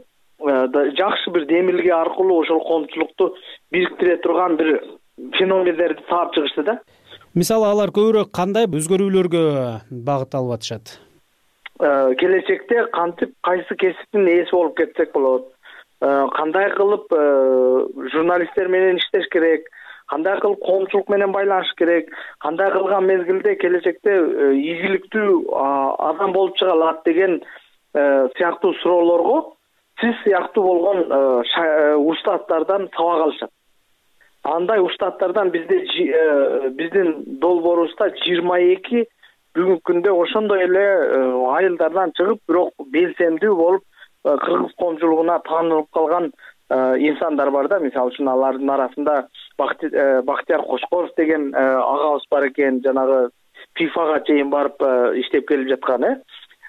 жакшы бир демилге аркылуу ошол коомчулукту бириктире турган бир феномендерди таап чыгышты да. Мисалы алар көбүрөөк кандай өзгөрүүлөргө багыт алып атышат? Келечекте кантип кайсы кесиптин ээси болуп кетсек болот, кандай кылып журналисттер менен иштеш керек, кандай кылып коомчулук менен байланыш керек, кандай кылган мезгилде келечекте ийгиликтүү адам болуп чыга алат деген сыяктуу суроолорго сиз сыяктуу болгон устаттардан сабак алышат. Андай устаттардан бизде биздин долбоорубузда жыйырма эки бүгүнкү күндө ошондой эле айылдардан чыгып, бирок белсемдүү болуп кыргыз коомчулугуна таанылып калган инсандар бар да. Мисалы үчүн алардын арасында Бактияр Кошкоров деген агабыз бар экен, жанагы ФИФАга чейин барып иштеп келип жаткан, э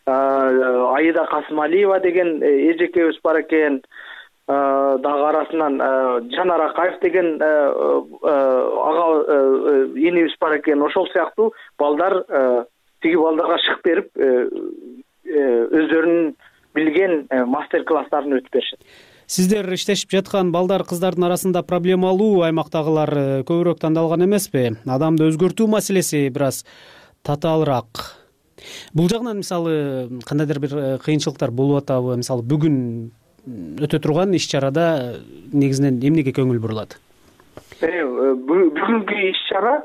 Аида Касымалиева деген эжекебиз бар экен. Дагы арасынан Жанар Акаев деген ага инибиз бар экен. Ошол сыяктуу балдар тиги балдарга шык берип өздөрүнүн билген мастер-класстарын өтүп беришет. Сиздер иштешип жаткан балдар кыздардын арасында проблемалуу аймактагылар көбүрөөк тандалган эмеспи? Адамды өзгөртүү маселеси бир аз татаалыраак. Бул жагынан мисалы кандайдыр бир кыйынчылыктар болуп атабы? Мисалы бүгүн өтө турган иш-чарада негизинен эмнеге көңүл бурулат? Бүгүнкү иш-чара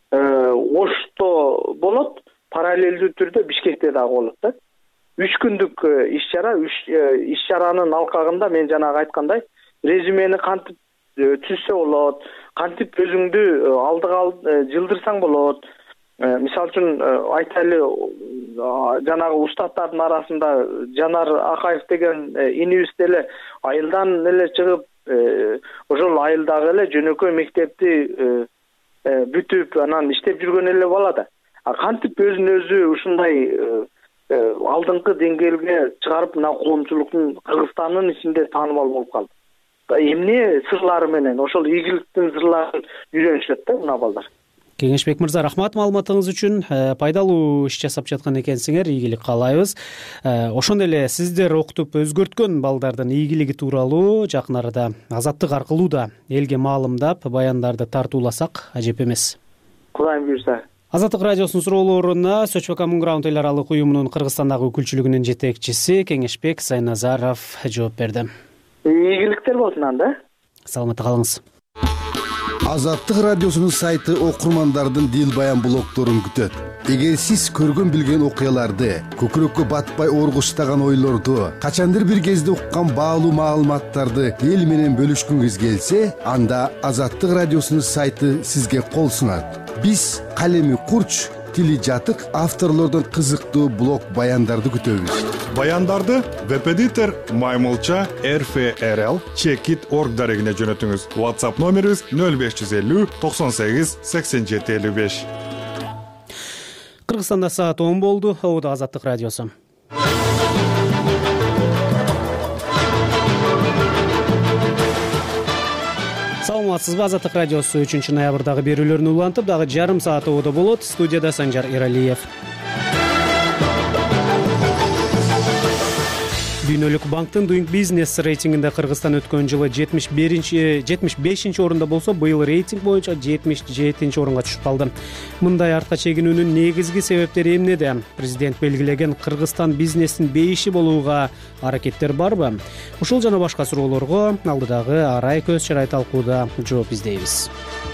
Ошто болот, параллелдүү түрдө Бишкекте дагы болот да. Үч күндүк иш-чара, иш-чаранын алкагында мен жанагы айткандай резюмени кантип түзсө болот, кантип өзүңдү алдыга жылдырсаң болот. Мисалы үчүн айтайлы, жанагы устаттардын арасында Жанар Акаев деген инибиз деле айылдан эле чыгып, ошол айылдагы эле жөнөкөй мектепти бүтүп, анан иштеп жүргөн эле бала да. Кантип өзүн өзү ушундай алдыңкы деңгээлге чыгарып, мына коомчулуктун Кыргызстандын ичинде таанымал болуп калды. Эмне сырлары менен ошол ийгиликтин сырларын үйрөнүшөт да мына балдар. Кеңешбек мырза, рахмат маалыматыңыз үчүн. Пайдалуу иш жасап жаткан экенсиңер, ийгилик каалайбыз. Ошондой эле сиздер окутуп өзгөрткөн балдардын ийгилиги тууралуу жакын арада Азаттык аркылуу да элге маалымдап, баяндарды тартууласак ажеп эмес. Кудайым буйрса. Азаттык радиосунун суроолоруна Сочфа Common Ground эл аралык уюмунун Кыргызстандагы өкүлчүлүгүнүн жетекчиси Кеңешбек Сайназаров жооп берди. Ийгиликтер болсун анда. саламатта калыңыз. Азаттык радиосунун сайты окурмандардын дил баян блогдорун күтөт. Эгер сиз көргөн билген окуяларды, көкүрөккө батпай оргуштаган ойлорду, качандыр бир кезде уккан баалуу маалыматтарды эл менен бөлүшкүңүз келсе, анда Азаттык радиосунун сайты сизге кол сунат. Биз калеми курч, тили жатык авторлордон кызыктуу блог баяндарды күтөбүз. Баяндарды веб-эдитор Маймылча эр эф эр эл чекит точка орг дарегине жөнөтүңүз. WhatsApp номерибиз нөл беш жүз элүү токсон сегиз сексен жети элүү беш. Кыргызстанда саат он болду. Оуда Азаттык радиосу. Саламатсызбы? Азаттык радиосу үчүнчү ноябрдагы берүүлөрүн улантып, дагы жарым саат оуда болот. Студияда Санжар Эралиев. Дүйнөлүк банктын Doing Business рейтингинде Кыргызстан өткөн жылы жетимиш бешинчи орунда болсо, быйыл рейтинг боюнча жетимиш жетинчи орунга түшүп калды. Мындай артка чегинүүнүн негизги себептери эмнеде? Президент белгилеген Кыргызстан бизнестин бейиши болууга аракеттер барбы? Ушул жана башка суроолорго алдыдагы арай көз чарай талкууда жооп издейбиз.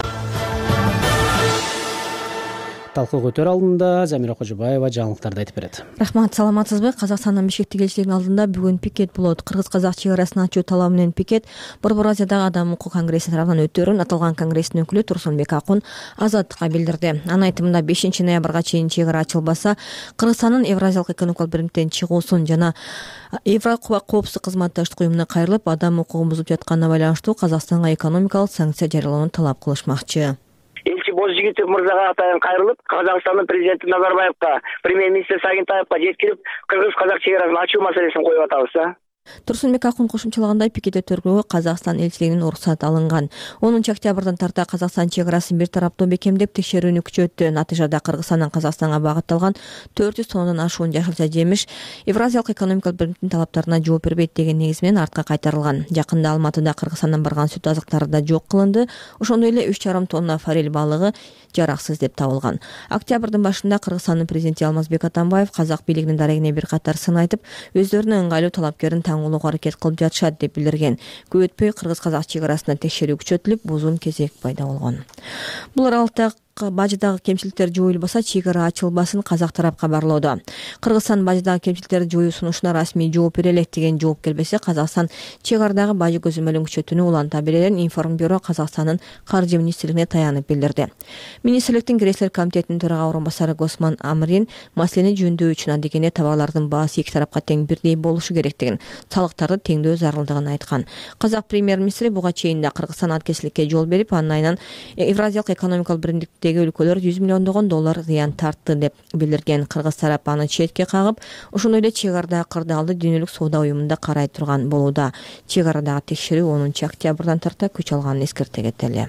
Талкуу өтөр алдында Замира Кожобаева жаңылыктарды айтып берет. Рахмат, саламатсызбы? Казакстандын Бишкектеги элчилигинин алдында бүгүн пикет болот. Кыргыз-казак чек арасын ачуу талабы менен пикет Борбор Азиядагы адам укугу конгрессинин тарабынан өтөөрүн аталган конгресстин өкүлү Турсунбек Акун Азаттыкка билдирди. Анын айтымында бешинчи ноябрга чейин чек ара ачылбаса, Кыргызстандын Евразиялык экономикалык биримдиктен чыгуусун жана Евро коопсуздук кызматташтык уюмуна кайрылып, адам укугун бузуп жатканына байланыштуу Казакстанга экономикалык санкция жарыялоону талап кылышмакчы. Элчи Бозжигитов мырзага атайын кайрылып, Казакстандын президенти Назарбаевка, премьер-министр Сагынтаевка жеткирип, кыргыз-казак чек арасын ачуу маселесин коюп атабыз. Турсунбек Акун кошумчалагандай, пикет өтөргөгө Казакстан элчилигинин уруксаты алынган. онунчу октябрдан тарта Казакстан чек арасын бир тараптуу бекемдеп текшерүүнү күчөттү. Натыйжада Кыргызстандан Казакстанга багытталган төрт жүз тоннадан ашуун жашылча жемиш Евразиялык экономикалык биримдиктин талаптарына жооп бербейт деген негиз менен артка кайтарылган. Жакында Алматыда Кыргызстандан барган сүт азыктары да жок кылынды. Ошондой эле үч жарым тонна форель балыгы жараксыз деп табылган. Октябрдын башында Кыргызстандын президенти Алмазбек Атамбаев казак бийлигинин дарегине бир катар сын айтып, өздөрүнүн ыңгайлуу талапкерин таңуулоого аракет кылып жатышат деп билдирген. Көп өтпөй кыргыз-казак чек арасында текшерүү күчөтүлүп, узун кезек пайда болгон. Бул аралыкта бажыдагы кемчиликтер жоюлбаса, чек ара ачылбасын казак тарап кабарлоодо. Кыргызстан бажыдагы кемчиликтерди жоюу сунушуна расмий жооп бере элек деген жооп келбесе, Казакстан чек арадагы бажы көзөмөлүн күчөтүүнү уланта берерин Информбюро Казакстандын каржы министрлигине таянып билдирди. Министрликтин Киреслер комитетинин төрага орун басары Госман Амрин маселени жөндөө үчүн адегене товарлардын баасы эки тарапка тең бирдей болушу керектигин, салыктарды теңдөө зарылдыгын айткан. Казак премьер-министри буга чейин да Кыргызстан аткечиликке жол берип, анын айынан Евразиялык экономикалык биримдиктеги өлкөлөр жүз миллиондогон доллар зыян тартты деп билдирген. Кыргыз тарап аны четке кагып, ошондой эле чек арадагы кырдаалды Дүйнөлүк соода уюмунда карай турган болууда. Чек арадагы текшерүү онунчу октябрдан тарта күч алганын эскерте кетели.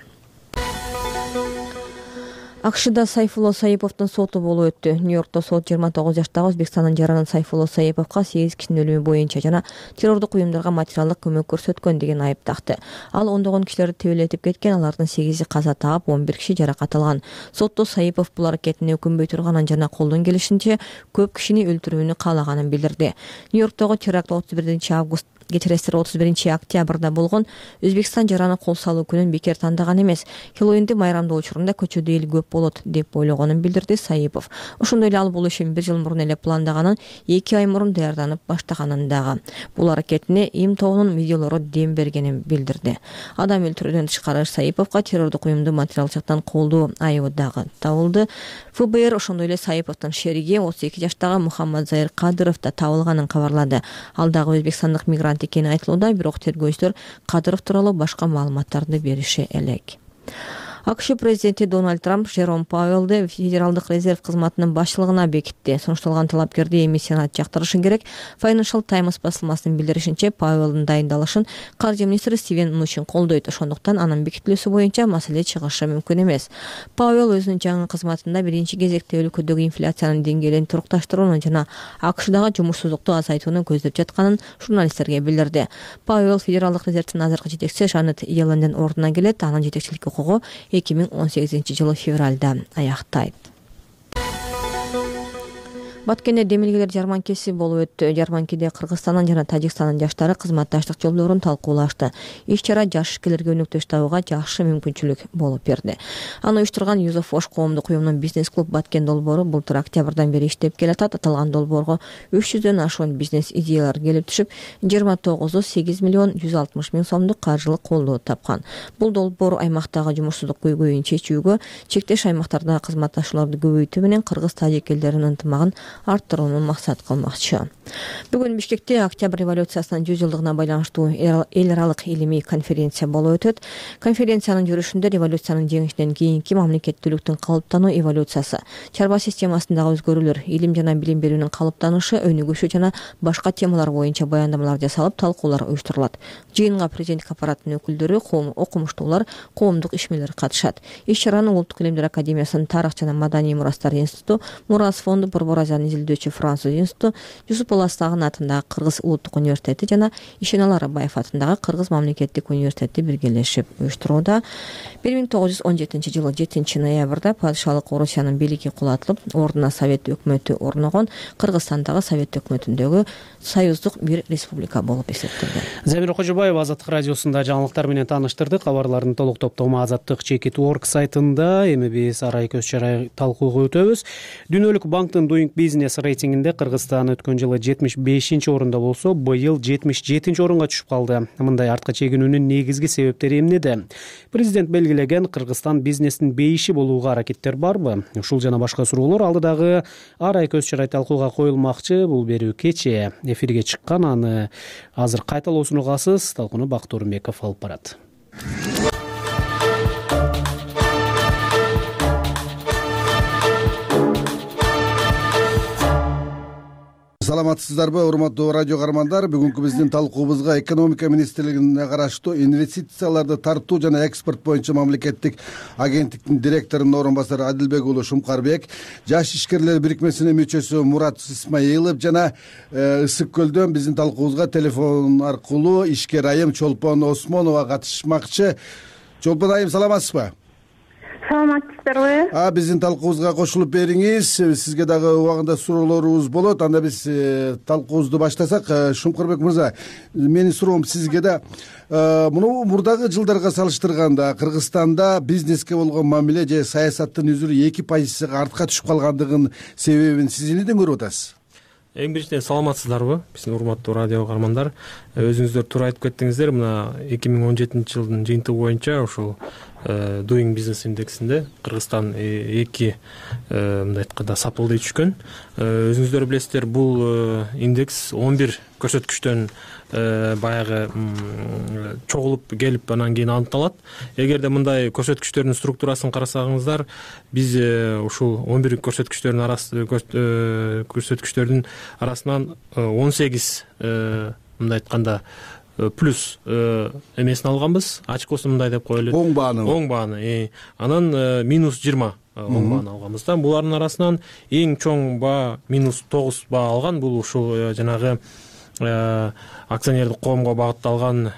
АКШда Сайфулло Саиповдун соту болуп өттү. Нью-Йоркто сот жыйырма тогуз жаштагы Өзбекстандын жаранын Сайфулло Саиповго сегиз кишинин өлүмү боюнча жана террордук уюмдарга материалдык көмөк көрсөткөн деген айып такты. Ал ондогон кишилерди тебелетип кеткен, алардын сегизи каза таап, он бир киши жаракат алган. Сотто Саипов бул аракетине өкүнбөй турганын жана колдон келишинче көп кишини өлтүрүүнү каалаганын билдирди. Нью-Йорктогу теракт отуз биринчи август кечиресиз отуз биринчи октябрда болгон. Өзбекстан жараны кол салуу күнүн бекер тандаган эмес. Хеллоуинди майрамдоо учурунда көчөдө эл көп болот деп ойлогонун билдирди Саипов. Ошондой эле ал бул ишин бир жыл мурун эле пландаганын, эки ай мурун даярданып баштаганын дагы. Бул аракетине Им тобунун видеолору дем бергенин билдирди. Адам өлтүрүүдөн тышкары Саиповго террордук уюмду материалдык жактан колдоо айыбы дагы табылды. эф бэ эр ошондой эле Саиповдун шериги отуз эки жаштагы Мухаммад Заир Кадыров да табылганын кабарлады. Ал дагы өзбекстандык мигрант экени айтылууда, бирок тергөөчүлөр Кадыров тууралуу башка маалыматтарды бериши элек. АКШ президенти Дональд Трамп Жером Пауэллди Федералдык резерв кызматынын башчылыгына бекитти. Сунушталган талапкерди эми Сенат жактырышы керек. Financial Times басылмасынын билдиришинче, Пауэллдин дайындалышын каржы министри Стивен Мнучин колдойт. Ошондуктан анын бекитилүүсү боюнча маселе чыгышы мүмкүн эмес. Пауэлл өзүнүн жаңы кызматында биринчи кезекте өлкөдөгү инфляциянын деңгээлин турукташтырууну жана АКШдагы жумушсуздукту азайтууну көздөп жатканын журналисттерге билдирди. Пауэлл Федералдык резервдин азыркы жетекчиси Жанет Йеллендин ордуна келет. Анын жетекчилик укугу эки миң он сегизинчи жылы февралда аяктайт. Баткенде демилгелер жарманкеси болуп өттү. Жарманкеде Кыргызстандын жана Тажикстандын жаштары кызматташтык жолдорун талкуулашты. Иш-чара жаш ишкерлерге өнөктөш табууга жакшы мүмкүнчүлүк болуп берди. Аны уюштурган Юзеф Ош коомдук уюмунун бизнес-клуб Баткен долбоору былтыр октябрдан бери иштеп келатат. Аталган долбоорго үч жүздөн ашуун бизнес идеялар келип түшүп, жыйырма тогуз сегиз миллион жүз алтымыш миң сомдук каржылык колдоо тапкан. Бул долбоор аймактагы жумушсуздук көйгөйүн чечүүгө, чектеш аймактарда кызматташууларды көбөйтүү менен кыргыз-тажик элдеринин ынтымагын арттырууну максат кылмакчы. Бүгүн Бишкекте Октябрь революциясынын жүз жылдыгына байланыштуу эл аралык илимий конференция болуп өтөт. Конференциянын жүрүшүндө революциянын жеңишинен кийинки мамлекеттүүлүктүн калыптануу эволюциясы, чарба системасындагы өзгөрүүлөр, илим жана билим берүүнүн калыптанышы, өнүгүшү жана башка темалар боюнча баяндамалар жасалып, талкуулар уюштурулат. Жыйынга президенттик аппараттын өкүлдөрү, коом окумуштуулар, коомдук ишмерлер катышат. Иш-чараны Улуттук илимдер академиясынын тарых жана маданий мурастар институту, Мурас фонду, Борбор Азиянын изилдөөчү Француз институту, Жусуп Уластагын атындагы Кыргыз улуттук университети жана Ишеналы Арабаев атындагы Кыргыз мамлекеттик университети биргелешип уюштурууда. бир миң тогуз жүз он жетинчи жылы жетинчи ноябрда падышалык Орусиянын бийлиги кулатылып, ордуна Совет өкмөтү орногон. Кыргызстандагы Совет өкмөтүндөгү союздук бир республика болуп эсептелген. Замира Кожобаева Азаттык радиосунда жаңылыктар менен тааныштырды. Кабарлардын толук топтому азаттык чекит точка орг сайтында. Эми биз арай көз чарай талкууга өтөбүз. Дүйнөлүк банктын Doing Business рейтингинде Кыргызстан өткөн жылы жетимиш бешинчи орунда болсо, быйыл жетимиш жетинчи орунга түшүп калды. Мындай артка чегинүүнүн негизги себептери эмнеде? Президент белгилеген Кыргызстан бизнестин бейиши болууга аракеттер барбы? Ушул жана башка суроолор алдыдагы арай көз чарай талкууга коюлмакчы. Бул берүү кечээ эфирге чыккан, аны азыр кайталоосун угасыз. Талкууну Бакыт Орунбеков алып барат. Саламатсыздарбы, урматтуу радио каармандар. Бүгүнкү биздин талкуубузга экономика министрлигине караштуу инвестицияларды тартуу жана экспорт боюнча мамлекеттик агенттиктин директорунун орун басары Адилбек уулу Шумкарбек, жаш ишкерлер бирикмесинин мүчөсү Мурат Исмаилов жана Ысык көлдөн биздин талкуубузга телефон аркылуу ишкер айым Чолпон Осмонова катышмакчы. Чолпон айым, саламатсызбы? Саламатсыздарбы? А биздин талкуубузга кошулуп бериңиз. Сизге дагы убагында суроолорубуз болот. Анда биз талкуубузду баштасак. Шумкарбек мырза, менин суроом сизге да муну мурдагы жылдарга салыштырганда Кыргызстанда бизнеске болгон мамиле же саясаттын үзүрү эки позицияга артка түшүп калгандыгынын себебин сиз эмнеден көрүп атасыз? Эң биринчиден саламатсыздарбы, биздин урматтуу радио каармандар. Өзүңүздөр туура айтып кеттиңиздер, мына эки миң он жетинчи жылдын жыйынтыгы боюнча ушул Doing Business индексинде Кыргызстан эки мындай айтканда сапылдый түшкөн. Өзүңүздөр билесиздер, бул индекс он бир көрсөткүчтөн баягы чогулуп келип анан кийин аныкталат. Эгерде мындай көрсөткүчтөрдүн структурасын карасаңыздар, биз ушул он бир көрсөткүчтөрдүн арасы көрсөткүчтөрдүн арасынан он сегиз мындай айтканда плюс эмесин алганбыз, очкосун мындай деп коелу. Оң бааны. Оң бааны. Анан минус жыйырма оң бааны алганбыз да. Булардын арасынан эң чоң баа минус тогуз баа алган. Бул ушул жанагы акционердик коомго багытталган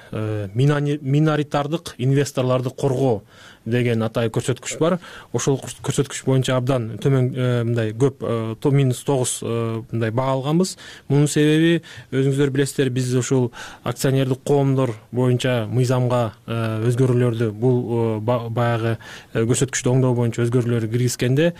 миноритардык инвесторлорду коргоо деген атай көрсөткүч бар. Ошол көрсөткүч боюнча абдан төмөн мындай көп минус тогуз мындай баа алганбыз. Мунун себеби өзүңүздөр билесиздер, биз ушул акционердик коомдор боюнча мыйзамга өзгөрүүлөрдү, бул баягы көрсөткүчтү оңдоо боюнча өзгөрүүлөр киргизгенде,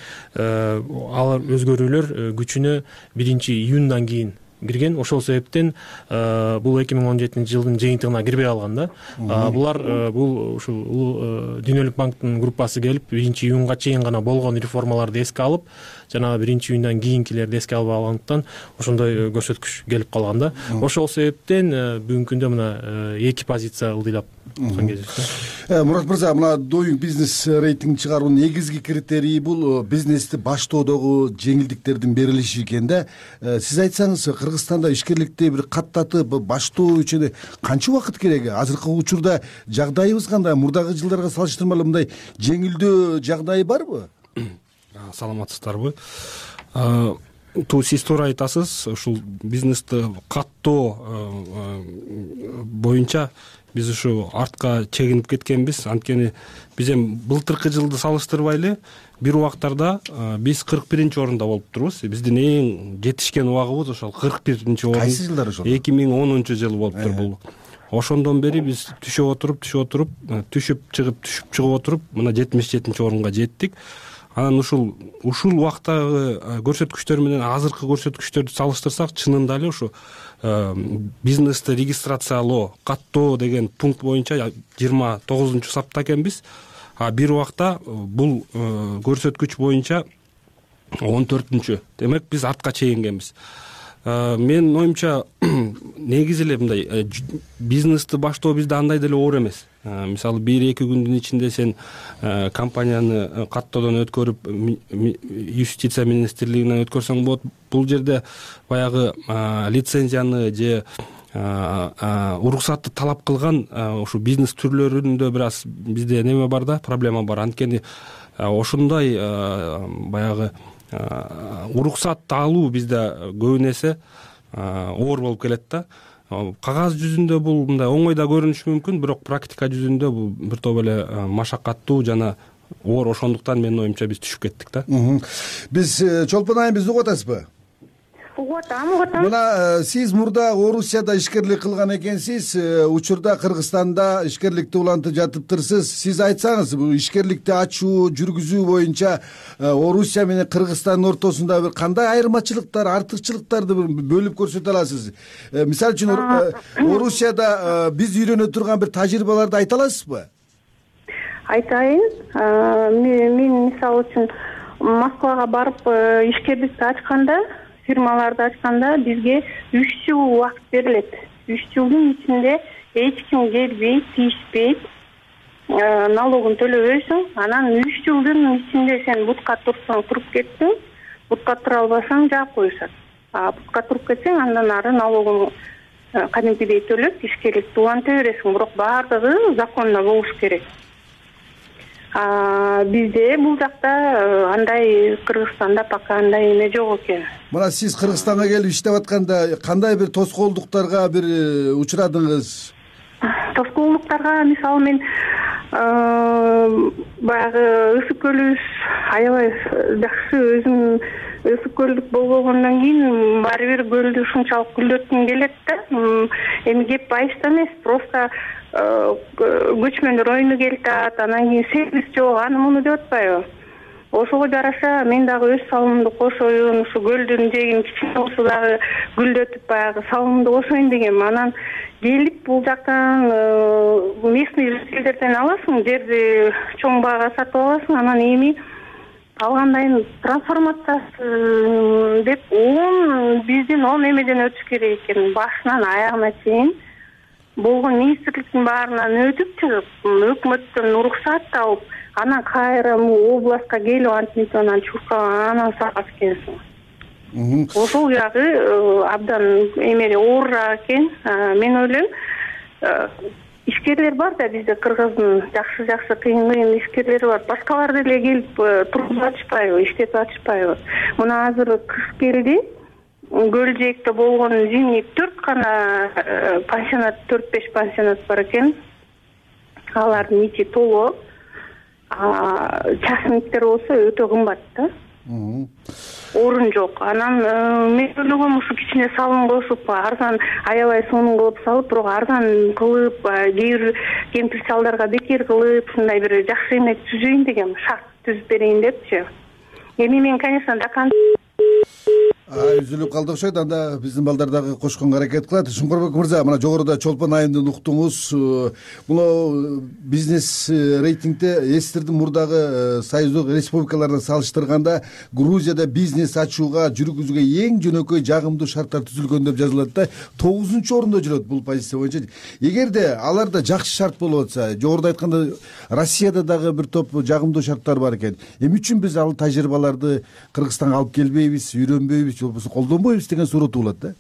ал өзгөрүүлөр күчүнө биринчи июндан кийин кирген. Ошол себептен бул эки миң он жетинчи жылдын жыйынтыгына кирбей калган да. Булар бул ушул Дүйнөлүк банктын группасы келип биринчи июнга чейин гана болгон реформаларды эске алып, жана биринчи июндан кийинкилерди эске албай алгандыктан ошондой көрсөткүч келип калган да. Ошол себептен бүгүнкү күндө мына эки позиция ылдыйлап аткан кезибизде. Мурат мырза, мына Doing Business рейтинг чыгаруунун негизги критерийи бул бизнести баштоодогу жеңилдиктердин берилиши экен да. Сиз айтсаңыз, Кыргызстанда ишкерликти бир каттатып баштоо үчүн канча убакыт керек? Азыркы учурда жагдайыбыз кандай? Мурдагы жылдарга салыштырмалуу мындай жеңилдөө жагдайы барбы? Саламатсыздарбы? Туу сиз туура айтасыз. Ушул бизнести каттоо боюнча биз ушу артка чегинип кеткенбиз. Анткени биз эми былтыркы жылды салыштырбай эле бир убактарда биз кырк биринчи орунда болуп турбуз. Биздин эң жетишкен убагыбыз ошол кырк биринчи орун. Кайсы жылдары ошол? эки миң онунчу жылы болуптур бул. Ошондон бери биз түшүп отуруп, түшүп отуруп, түшүп чыгып, түшүп чыгып отуруп, мына жетимиш жетинчи орунга жеттик. Анан ушул ушул убактагы көрсөткүчтөр менен азыркы көрсөткүчтөрдү салыштырсак, чынында эле ушу бизнести регистрациялоо, каттоо деген пункт боюнча жыйырма тогузунчу сапта экенбиз. А бир убакта бул көрсөткүч боюнча он төртүнчү. Демек биз артка чегингенбиз. Менин оюмча негизи эле мындай бизнести баштоо бизде андай деле оор эмес. Мисалы бир эки күндүн ичинде сен компанияны каттоодон өткөрүп юстиция министрлигинен өткөрсөң болот. Бул жерде баягы лицензияны же уруксатты талап кылган ушу бизнес түрлөрүндө бир аз бизде неме бар да, проблема бар. Анткени ошондой баягы уруксатты алуу бизде көбүн эсе оор болуп келет да. Кагаз жүзүндө бул мындай оңой да көрүнүшү мүмкүн, бирок практика жүзүндө бул бир топ эле машакаттуу жана оор. Ошондуктан менин оюмча биз түшүп кеттик да. Биз Чолпон айым бизди угуп атасызбы? Угуп атам, угуп атам. Мына сиз мурда Орусияда ишкерлик кылган экенсиз, учурда Кыргызстанда ишкерликти улантып жатыптырсыз. Сиз айтсаңыз, бул ишкерликти ачуу, жүргүзүү боюнча Орусия менен Кыргызстандын ортосунда бир кандай айырмачылыктар, артыкчылыктарды бөлүп көрсөтө аласыз? Мисалы үчүн Орусияда биз үйрөнө турган бир тажрыйбаларды айта аласызбы? Айтайын. Мен мисалы үчүн Москвага барып ишкерликти ачканда, фирмаларды ачканда бизге үч жыл убакыт берилет. үч жылдын ичинде эч ким келбей, тийишпейт, налогун төлөбөйсүң. Анан үч жылдын ичинде сен бутка турсаң, туруп кеттиң, бутка тура албасаң жаап коюшат. А бутка туруп кетсең, андан ары налогун кадимкидей төлөп, ишкерликти уланта бересиң. Бирок баардыгы законно болуш керек. Бизде бул жакта андай, Кыргызстанда пока андай эме жок экен. Мына сиз Кыргызстанга келип иштеп атканда кандай бир тоскоолдуктарга бир учурадыңыз? Тоскоолдуктарга мисалы мен баягы ысык көлүш аябай жакшы, өзүм ысык көлдүк болгондон кийин баары бир көлдү ушунчалык гүлдөткүм келет да. Эми кеп айышта эмес, просто көчмөндөр ойуну келтат, анан кийин сервис жок, аны муну деп атпайбы. Ошого жараша мен дагы өз салымымды кошоюн, ушу көлдүн жээгин кичине болсо дагы гүлдөтүп баягы салымымды кошоюн дегем. Анан келип бул жактан местный жителдерден аласың, жерди чоң баага сатып аласың, анан эми алгандан трансформациясы деп он биздин он эмеден өтүш керек экен, башынан аягына чейин. Болгон министрликтин баарынан өтүп чыгып, өкмөттөн уруксат алып, анан кайра областка келип антип анан чуркаган, анан сагат экенсиң. Ошол жагы абдан эмеде оорураак экен. Мен ойлойм, ишкерлер бар да бизде, Кыргыздын жакшы-жакшы кыйын-кыйын ишкерлери бар. Башкалар деле келип туруп ачпайбы, иштетип ачпайбы. Мына азыр кыш келди. Көл жээкте болгон зимний төрт гана пансионат, төрт беш пансионат бар экен. Алардын ичи толуу. Частниктер болсо өтө кымбат да. Орун жок. Анан мен ойлогом ушу кичине салым кошуп, арзан, аябай сонун кылып салып, бирок арзан кылып, кээ бир кемпир чалдарга бекер кылып, ушундай бир жакшы эме түзөйүн дегем, шарт түзүп берейин депчи. Эми мен, конечно, дакан үзүлүп калды окшойт. Анда биздин балдар дагы кошконго аракет кылат. Шуңкурбек мырза, мына жогоруда Чолпон айымдын уктуңуз. Бул бизнес рейтингде эстирдин мурдагы союздук республикаларына салыштырганда Грузияда бизнес ачууга, жүргүзүүгө эң жөнөкөй жагымдуу шарттар түзүлгөн деп жазылат да. тогузунчу орунда жүрөт бул позиция боюнча. Эгерде аларда жакшы шарт болуп атса, жогоруда айтканда Россияда дагы бир топ жагымдуу шарттар бар экен. Эмне үчүн биз ал тажрыйбаларды Кыргызстанга алып келбейбиз, үйрөнбөйбүз, болбосо колдонбойбуз деген суроо туулат да.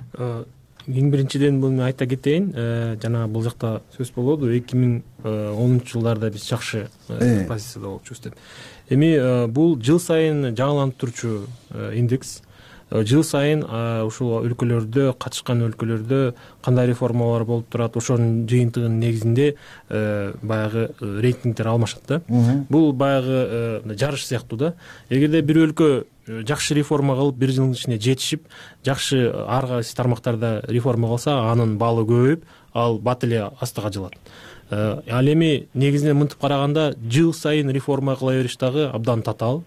Эң биринчиден бул мен айта кетейин, жана бул жакта сөз болду, эки миң онунчу жылдарда биз жакшы позицияда болчубуз деп. Эми бул жыл сайын жаңыланып турчу индекс. жыл сайын ушул өлкөлөрдө катышкан өлкөлөрдө кандай реформалар болуп турат, ошонун жыйынтыгынын негизинде баягы рейтингдер алмашат да. Бул баягы жарыш сыяктуу да. Эгерде бир өлкө жакшы реформа кылып бир жылдын ичинде жетишип, жакшы ар кайсы тармактарда реформа кылса, анын баллы көбөйүп, ал бат эле астыга жылат. Ал эми негизинен мынтип караганда жыл сайын реформа кыла бериш дагы абдан татаал.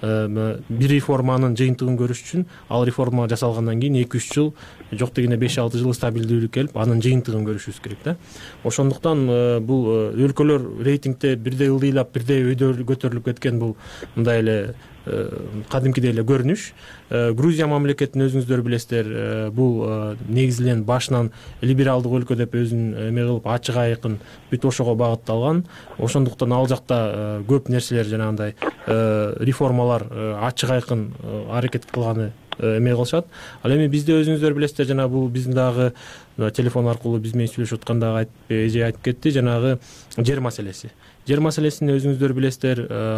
Бир реформанын жыйынтыгын көрүш үчүн ал реформа жасалгандан кийин эки үч жыл, жок дегенде беш алты жыл стабилдүүлүк келип, анын жыйынтыгын көрүшүбүз керек да. Ошондуктан бул өлкөлөр рейтингде бирдей ылдыйлап, бирдей өйдө көтөрүлүп кеткен, бул мындай эле кадимкидей эле көрүнүш. Грузия мамлекетин өзүңүздөр билесиздер, бул негизинен башынан либералдык өлкө деп өзүн эме кылып, ачык айкын бүт ошого багытталган. Ошондуктан ал жакта көп нерселер жанагындай реформалар ачык айкын аракет кылганы эме кылышат. Ал эми бизде өзүңүздөр билесиздер, жана бул биздин дагы телефон аркылуу биз менен сүйлөшүп атканда айтып эже айтып кетти, жанагы жер маселеси. Жер маселесин өзүңүздөр билесиздер,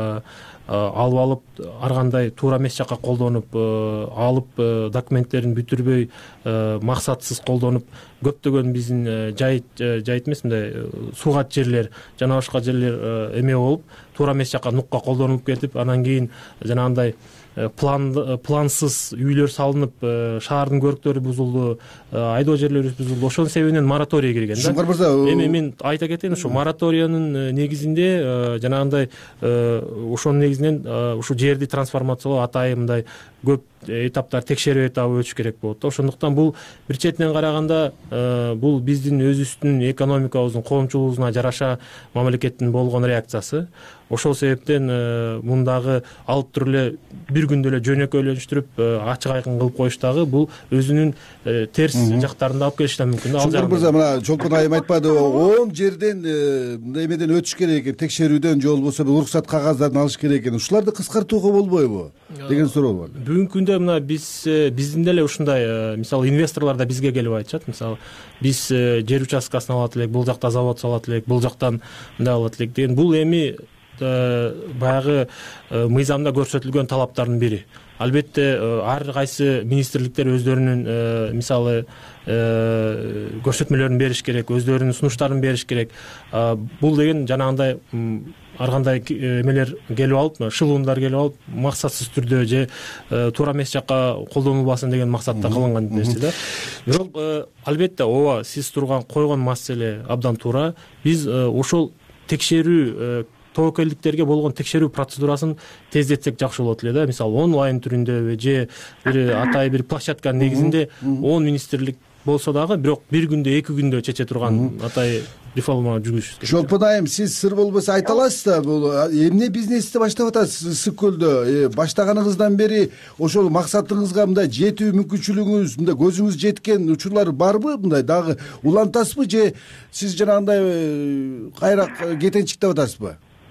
алып алып ар кандай туура эмес жакка колдонуп, алып документтерин бүтүрбөй, максатсыз колдонуп, көптөгөн биздин жайыт жайыт эмес, мындай суугат жерлер, жана башка жерлер эме болуп, туура эмес жакка нукка колдонулуп кетип, анан кийин жанагындай план плансыз үйлөр салынып, шаардын көрктөрү бузулду, айдоо жерлерибиз бузулду. Ошонун себебинен мораторий кирген да. Эми мен айта кетейин, ушу мораториянын негизинде жанагындай ошонун негизинен ушу жерди трансформациялоо атайын мындай көп этаптар, текшерүү этабы өтүш керек болот. Ошондуктан бул бир четинен караганда бул биздин өзүбүздүн экономикабыздын, коомчулугубузуна жараша мамлекеттин болгон реакциясы. Ошол себептен мундагы алып туруп эле бир күндө эле жөнөкөйлөштүрүп, ачык айкын кылып коюш дагы бул өзүнүн терс жактарын да алып келиши да мүмкүн. Чоңкор мырза, мына Чолпон айым айтпады, он жерден мындай эмеден өтүш керек экен, текшерүүдөн же болбосо бир уруксат кагаздарын алыш керек экен. Ушуларды кыскартууга болбойбу деген суроо бар. Бүгүнкү күндө мына биз биздин деле ушундай, мисалы инвесторлор да бизге келип айтышат, мисалы биз жер участкасын алат элек, бул жакта завод салат элек, бул жактан мындай алат элек деген. Бул эми баягы мыйзамда көрсөтүлгөн талаптардын бири. Албетте ар кайсы министрликтер өздөрүнүн мисалы көрсөтмөлөрүн бериш керек, өздөрүнүн сунуштарын бериш керек. Бул деген жанагындай ар кандай эмелер келип алып, шылуундар келип алып, максатсыз түрдө же туура эмес жакка колдонулбасын деген максатта кылынган нерсе да. Бирок албетте ооба, сиз турган койгон маселе абдан туура. Биз ошол текшерүү тобокелдиктерге болгон текшерүү процедурасын тездетсек жакшы болот эле да. Мисалы онлайн түрүндө же бир атай бир площадканын негизинде он министрлик болсо дагы, бирок бир күндө, эки күндө чече турган атай реформа жүргүзүш керек. Чолпон айым, сиз сыр болбосо айта аласыз да, бул эмне бизнести баштап атасыз ысык көлдө? Баштаганыңыздан бери ошол максатыңызга мындай жетүү мүмкүнчүлүгүңүз, мындай көзүңүз жеткен учурлар барбы? Мындай дагы улантасызбы же сиз жанагындай кайра кетенчиктеп атасызбы?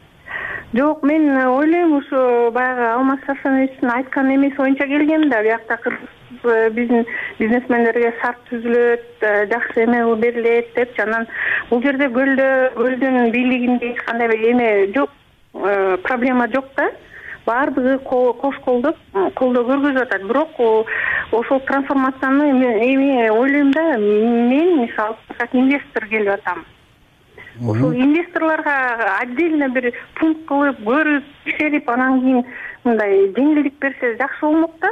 Жок, мен ойлойм, ушу баягы Алмаз Сарсановичтин айткан эмеси боюнча келгем да. Биякта биздин бизнесмендерге шарт түзүлөт, жакшы эме берилет деп, анан бул жерде көлдө көлдүн бийлигинде эч кандай эме жок, проблема жок да. Баардыгы кош колдоп колдоо көргөзүп атат. Бирок ошол трансформацияны эми ойлойм да, мен мисалы как инвестор келип атам. Ошол инвесторлорго отдельно бир пункт кылып, көрүп, текшерип, анан кийин мындай жеңилдик берсе жакшы болмок да.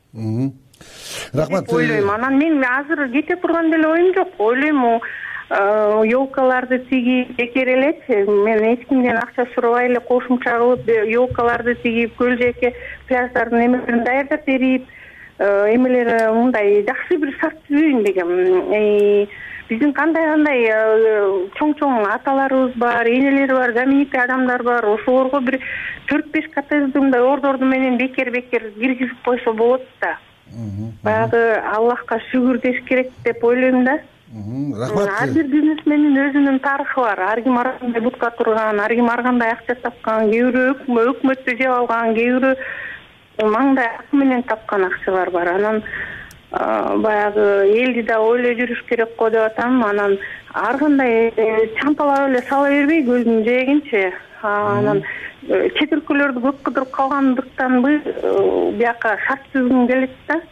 Рахмат. Ойлойм. Анан мен азыр кете турган деле оюм жок. Ойлойм, ёлкаларды тигип, бекер элечи. Мен эч кимден акча сурабай эле кошумча кылып, ёлкаларды тигип, көл жээки пляждардын эмелерин даярдап берип, эмелер мындай жакшы бир шарт түзөйүн дегем. Биздин кандай-кандай чоң-чоң аталарыбыз бар, энелер бар, знаменитый адамдар бар. Ошолорго бир төрт беш коттеджди мындай ордорду менен бекер-бекер киргизип койсо болот да. Баягы Аллахка шүгүр деш керек деп ойлойм да. Рахмат. Ар бир бизнесмендин өзүнүн тарыхы бар. Ар ким ар кандай бутка турган, ар ким ар кандай акча тапкан, кээ бирөө өкмөттү жеп алган, кээ бирөө маңдай акы менен тапкан акчалар бар. Анан баягы элди да ойлой жүрүш керек го деп атам. Анан ар кандай чампалап эле сала бербей көлдүн жээгинчи. Анан чет өлкөлөрдү көп кыдырып калгандыктанбы, бияка шарт түзгүм келет да.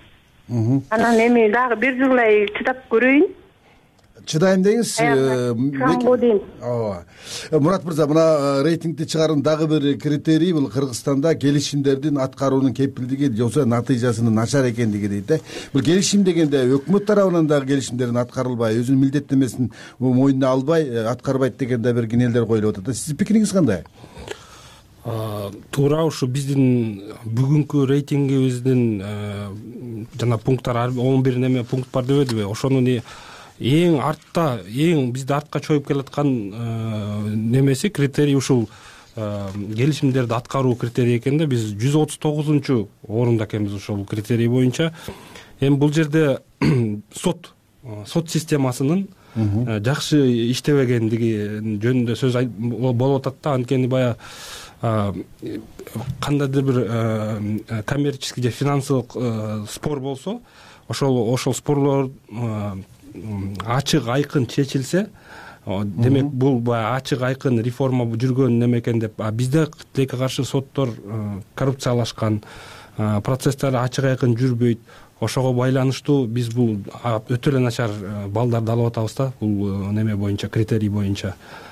анан эми дагы бир жылдай чыдап көрөйүн. Чыдайм деңиз. Дейм. Ооба. Мурат мырза, мына рейтингди чыгаруунун дагы бир критерийи бул Кыргызстанда келишимдердин аткаруунун кепилдиги жоксо натыйжасынын начар экендиги дейт да. Бул келишим дегенде өкмөт тарабынан дагы келишимдердин аткарылбай, өзүнүн милдеттенмесин мойнуна албай, аткарбайт деген да бир кенелер коюлуп атат да. Сиздин пикириңиз кандай? Туура ушу биздин бүгүнкү рейтингибиздин жана пункттар он бир неме пункт бар дебедиби? Ошонун эң артта, эң бизди артка чоюп келаткан немеси критерий ушул келишимдерди аткаруу критерий экен да. Биз жүз отуз тогузунчу орунда экенбиз ошол критерий боюнча. Эми бул жерде сот сот системасынын жакшы иштебегендиги жөнүндө сөз болуп атат да. Анткени баягы кандайдыр бир коммерческий же финансылык спор болсо, ошол ошол спорлор ачык айкын чечилсе, демек бул баягы ачык айкын реформа жүргөн неме экен деп. А бизде тилекке каршы соттор коррупциялашкан, процесстер ачык айкын жүрбөйт. Ошого байланыштуу биз бул өтө эле начар балдарды алып атабыз да, бул неме боюнча, критерий боюнча.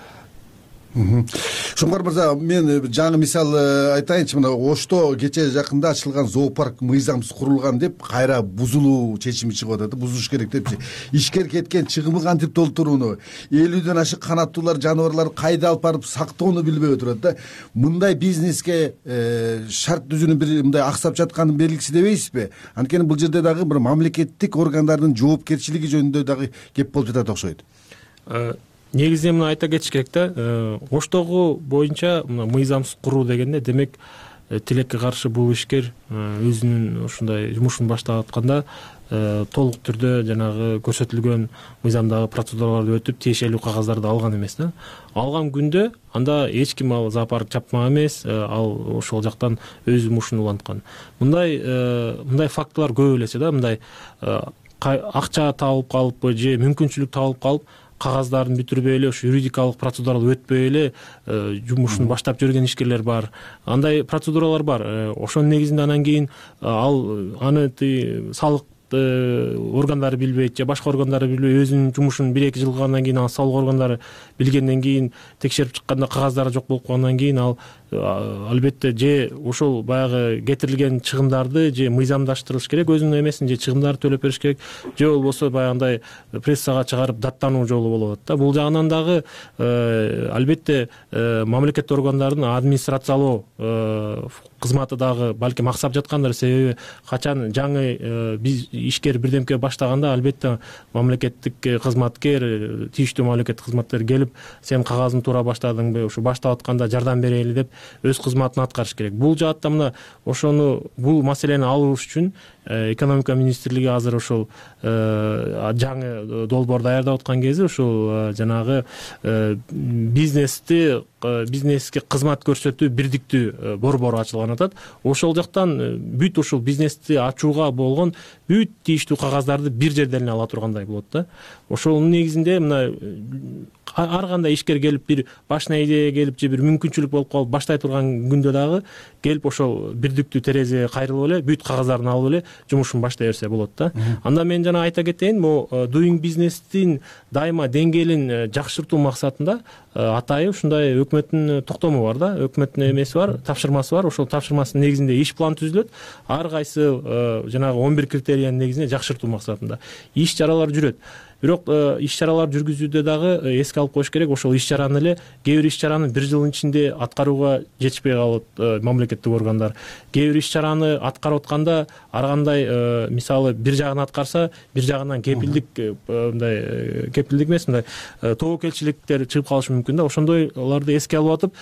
Шоңгор мырза, мен жаңы мисал айтайынчы, мына Ошто кече жакында ачылган зоопарк мыйзамсыз курулган деп кайра бузулуу чечими чыгып атат. Бузуш керек депчи. Ишкер кеткен чыгымы кантип толтурууну, элүүдөн ашык канаттуулар жаныбарларды кайда алып барып сактоону билбей отурат да. Мындай бизнеске шарт түзүүнүн бир мындай аксап жатканын белгиси дебейсизби? Анткени бул жерде дагы бир мамлекеттик органдардын жоопкерчилиги жөнүндө дагы кеп болуп жатат окшойт. Негизинен мына айта кетиш керек да, Оштогу боюнча мыйзамсыз куруу дегенде, демек тилекке каршы бул ишкер өзүнүн ушундай жумушун баштап атканда толук түрдө жанагы көрсөтүлгөн мыйзамдагы процедураларды өтүп, тиешелүү кагаздарды алган эмес да. Алган күндө анда эч ким ал зоопарк чапмак эмес, ал ошол жактан өз жумушун уланткан. Мындай мындай фактылар көп элесе да, мындай акча табылып калыппы же мүмкүнчүлүк табылып калып, кагаздарын бүтүрбөй эле, ушу юридикалык процедураларды өтпөй эле жумушун баштап жүргөн ишкерлер бар. Андай процедуралар бар. Ошонун негизинде анан кийин ал аны салык органдары билбейт же башка органдары билбей, өзүнүн жумушун бир эки жыл кылгандан кийин ал салык органдары билгенден кийин текшерип чыкканда кагаздары жок болуп калгандан кийин ал албетте же ошол баягы кетирилген чыгымдарды же мыйзамдаштырыш керек, өзүнүн эмесин же чыгымдарды төлөп бериш керек, же болбосо баягындай прессага чыгарып даттануу жолу болуп атат да. Бул жагынан дагы албетте мамлекеттик органдардын администрациялоо кызматы дагы балким аксап жаткандыр. Себеби качан жаңы биз ишкер бирдемке баштаганда албетте мамлекеттик кызматкер, тийиштүү мамлекеттик кызматкер келип, сен кагазын туура баштадыңбы, ушу баштап атканда жардам берели деп өз кызматын аткарыш керек. Бул жаатта мына ошону бул маселени алыш үчүн экономика министрлиги азыр ошол жаңы долбоор даярдап аткан кези ошол жанагы бизнести бизнеске кызмат көрсөтүү бирдиктүү борбору ачылган атат. Ошол жактан бүт ушул бизнести ачууга болгон бүт тийиштүү кагаздарды бир жерден ала тургандай болот да. Ошонун негизинде мына ар кандай ишкер келип бир башына идея келип же бир мүмкүнчүлүк болуп калып баштай турган күндө дагы келип ошол бирдиктүү терезеге кайрылып эле бүт кагаздарын алып эле жумушун баштай берсе болот да. Анда мен жана айта кетейин, могу doing business'тин дайыма деңгээлин жакшыртуу максатында атайын ушундай өкмөттүн токтому бар да, өкмөттүн эмеси бар, тапшырмасы бар. Ошол тапшырмасынын негизинде иш план түзүлөт. Ар кайсы жанагы он бир критериянын негизинде жакшыртуу максатында иш чаралар жүрөт. Бирок иш чаралар жүргүзүүдө дагы эске алып коюш керек, ошол иш чараны эле кээ бир иш чараны бир жылдын ичинде аткарууга жетишпей калат мамлекеттик органдар. Кээ бир иш чараны аткарып атканда ар кандай мисалы бир жагын аткарса, бир жагынан кепилдик мындай кепилдик эмес, мындай тобокелчиликтер чыгып калышы мүмкүн да. Ошондойлорду эске алып атып,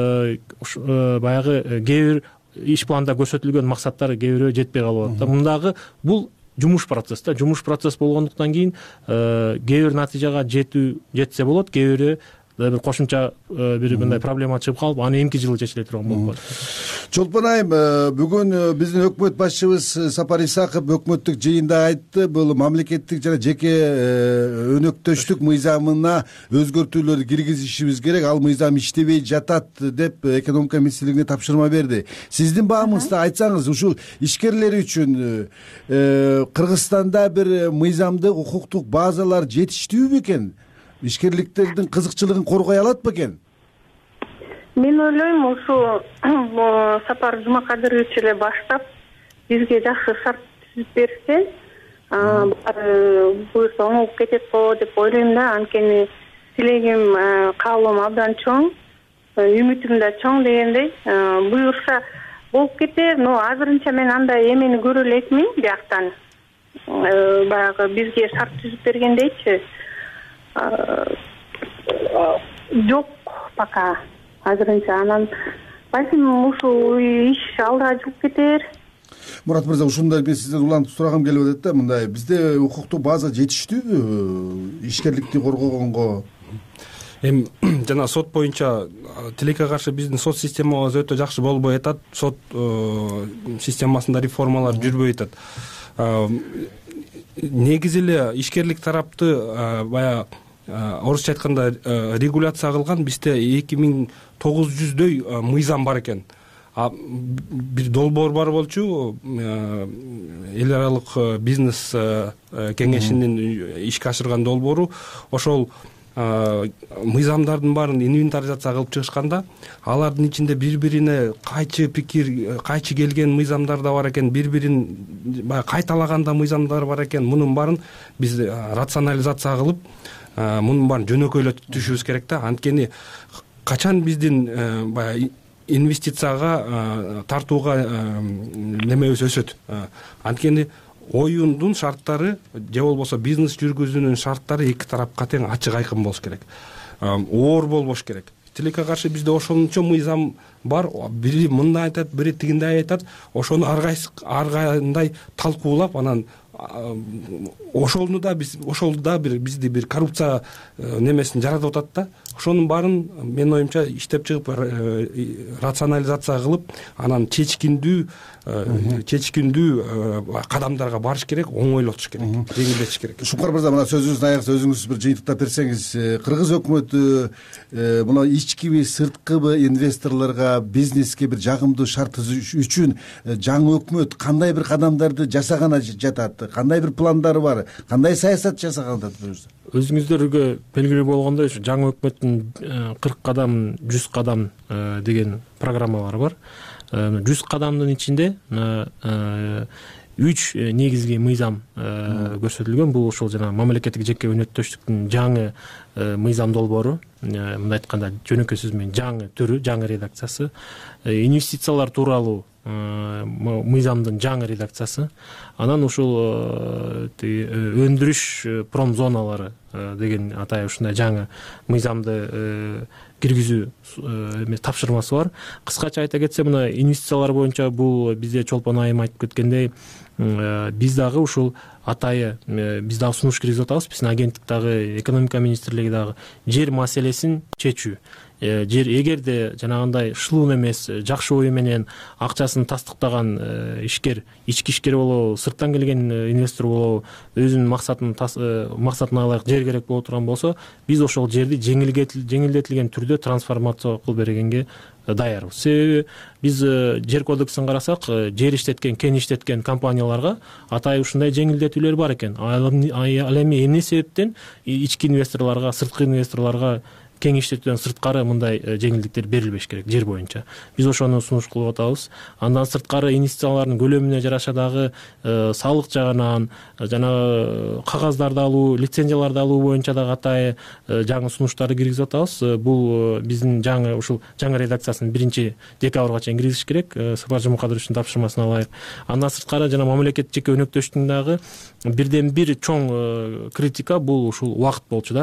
баягы кээ бир иш планда көрсөтүлгөн максаттар кээ бирөө жетпей калып атат да. Мындагы бул жумуш процесс да. Жумуш процесс болгондуктан кийин кээ бир натыйжага жетүү жетсе болот, кээ бири бир кошумча бир мындай проблема чыгып калып аны эмки жылы чечиле турган болуп калат. Чолпон айым, бүгүн биздин өкмөт башчыбыз Сапар Исаков өкмөттүк жыйында айтты, бул мамлекеттик жана жеке өнөктөштүк мыйзамына өзгөртүүлөрдү киргизишибиз керек, ал мыйзам иштебей жатат деп экономика министрлигине тапшырма берди. Сиздин баамыңызда айтсаңыз, ушул ишкерлер үчүн Кыргызстанда бир мыйзамдык укуктук базалар жетиштүү бекен? Ишкерликтердин кызыкчылыгын коргой алат бекен? Мен ойлойм, ушу Сапар Жумакадырович эле баштап бизге жакшы шарт түзүп берсе, буюрса оңолуп кетет го деп ойлойм да. Анткени тилегим, каалоом абдан чоң, үмүтүм да чоң дегендей. Буюрса болуп кетер, но азырынча мен андай эмени көрө элекмин бияктан. Баягы бизге шарт түзүп бергендейчи жок пока азырынча. Анан балким ушул иш алда жүрүп кетер. Мурат мырза, ушундай мен сизден улантып сурагым келип атат да, мындай бизде укуктук база жетиштүүбү ишкерликти коргогонго? Эми жана сот боюнча тилекке каршы биздин сот системабыз өтө жакшы болбой атат, сот системасында реформалар жүрбөй атат. Негизи эле ишкерлик тарапты баягы орусча айтканда регуляция кылган бизде эки миң тогуз жүздөй мыйзам бар экен. Бир долбоор бар болчу, эл аралык бизнес кеңешинин ишке ашырган долбоору. Ошол мыйзамдардын баарын инвентаризация кылып чыгышканда, алардын ичинде бири-бирине кайчы пикир, кайчы келген мыйзамдар да бар экен, бири-бирин баягы кайталаган да мыйзамдар бар экен. Мунун баарын биз рационализация кылып, мунун баарын жөнөкөйлөтүшүбүз керек да. Анткени качан биздин баягы инвестицияга тартууга немебиз өсөт. Анткени оюндун шарттары же болбосо бизнес жүргүзүүнүн шарттары эки тарапка тең ачык айкын болуш керек. Оор болбош керек. Тилекке каршы бизде ошончо мыйзам бар. Бири мындай айтат, бири тигиндей айтат. Ошону ар кайсы ар кандай талкуулап, анан ошону да биз ошол да бир бизди бир коррупция немесин жаратып атат да. Ошонун баарын менин оюмча иштеп чыгып, рационализация кылып, анан чечкиндүү чечкиндүү кадамдарга барыш керек, оңойлотуш керек, жеңилдетиш керек. Шукар мырза, мына сөзүңүздүн аягында өзүңүз бир жыйынтыктап берсеңиз, кыргыз өкмөтү мына ичкиби, сырткыбы инвесторлорго, бизнеске бир жагымдуу шарт түзүш үчүн жаңы өкмөт кандай бир кадамдарды жасаганы жатат? Кандай бир пландары бар? Кандай саясат жасаган жатат? Өзүңүздөргө белгилүү болгондой, ушу жаңы өкмөттүн кырк кадам, жүз кадам деген программалары бар. жүз кадамдын ичинде үч негизги мыйзам көрсөтүлгөн. Бул ошол жана мамлекеттик жеке өнөктөштүктүн жаңы мыйзам долбоору, мындай айтканда жөнөкөй сөз менен жаңы түрү, жаңы редакциясы, инвестициялар тууралуу мыйзамдын жаңы редакциясы, анан ушул өндүрүш промзоналары деген атай ушундай жаңы мыйзамды киргизүү тапшырмасы бар. Кыскача айта кетсе, мына инвестициялар боюнча бул бизде Чолпон айым айтып кеткендей, биз дагы ушул атайы биз дагы сунуш киргизип атабыз. Биздин агенттик дагы, экономика министрлиги дагы жер маселесин чечүү. Жер эгерде жанагындай шылуун эмес, жакшы ою менен акчасын тастыктаган ишкер, ички ишкер болобу, сырттан келген инвестор болобу, өзүнүн максатын максатына ылайык жер керек боло турган болсо, биз ошол жерди жеңилдетилген түрдө трансформация кылып бергенге даярбыз. Себеби биз жер кодексин карасак, жер иштеткен, кен иштеткен компанияларга атай ушундай жеңилдетүүлөр бар экен. Ал эми эмне себептен ички инвесторлорго, сырткы инвесторлорго кен иштетүүдөн сырткары мындай жеңилдиктер берилбеш керек жер боюнча. Биз ошону сунуш кылып атабыз. Андан сырткары инвестициялардын көлөмүнө жараша дагы салык жагынан, жана кагаздарды алуу, лицензияларды алуу боюнча дагы атай жаңы сунуштарды киргизип атабыз. Бул биздин жаңы ушул жаңы редакциясын биринчи декабрга чейин киргизиш керек, Сапар Жумакадыровичтин тапшырмасына ылайык. Андан сырткары жана мамлекеттик жеке өнөктөштүктүн дагы бирден бир чоң критика бул ушул убакыт болчу да.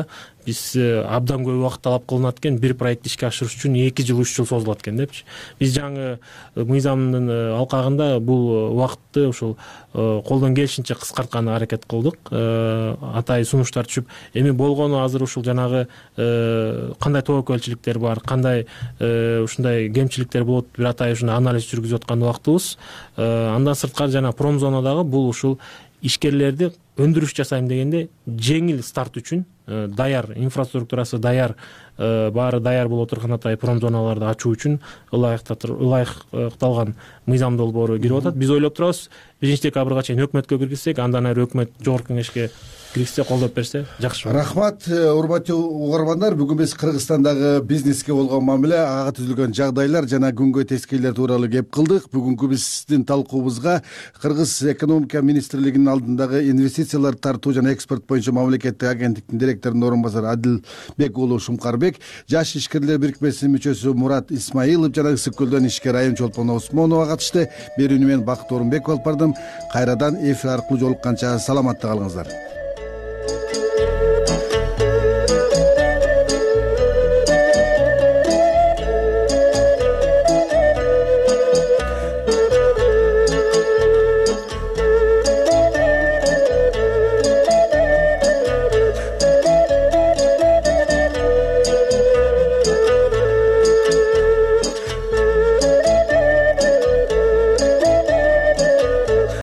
биз абдан көп убакыт талап кылынат экен, бир проектти ишке ашырыш үчүн эки жыл үч жыл созулат экен депчи. Биз жаңы мыйзамдын алкагында бул убакытты ушул колдон келишинче кыскартканга аракет кылдык. Атайын сунуштар түшүп, эми болгону азыр ушул жанагы кандай тобокелчиликтер бар, кандай ушундай кемчиликтер болот, бир атайын ушундай анализ жүргүзүп аткан убактыбыз. Андан сырткары жана промзонадагы бул ушул ишкерлерди өндүрүш жасайм дегенде жеңил старт үчүн даяр, инфраструктурасы даяр, баары даяр боло турган атайын промзоналарды ачуу үчүн ылайыкталган мыйзам долбоору кирип атат. Биз ойлоп турабыз, биринчи декабрга чейин өкмөткө киргизсек, андан ары өкмөт жогорку кеңешке киргизсе, колдоп берсе жакшы. Рахмат, урматтуу угармандар. Бүгүн биз Кыргызстандагы бизнеске болгон мамиле, ага түзүлгөн жагдайлар жана күнгө тескейлер тууралуу кеп кылдык. Бүгүнкү биздин талкуубузга Кыргыз экономика министрлигинин алдындагы инвестициялар тартуу жана экспорт боюнча мамлекеттик агенттиктин директорунун орун басары Адилбек уулу Шумкарбек, Жаш ишкерлер бирикмесинин мүчөсү Мурат Исмаилов жана Ысык көлдөн ишкер Айым Чолпон Осмонова катышты. Берүүнү мен Бакыт Орунбеков алып бардым. Кайрадан эфир аркылуу жолукканча саламатта калыңыздар.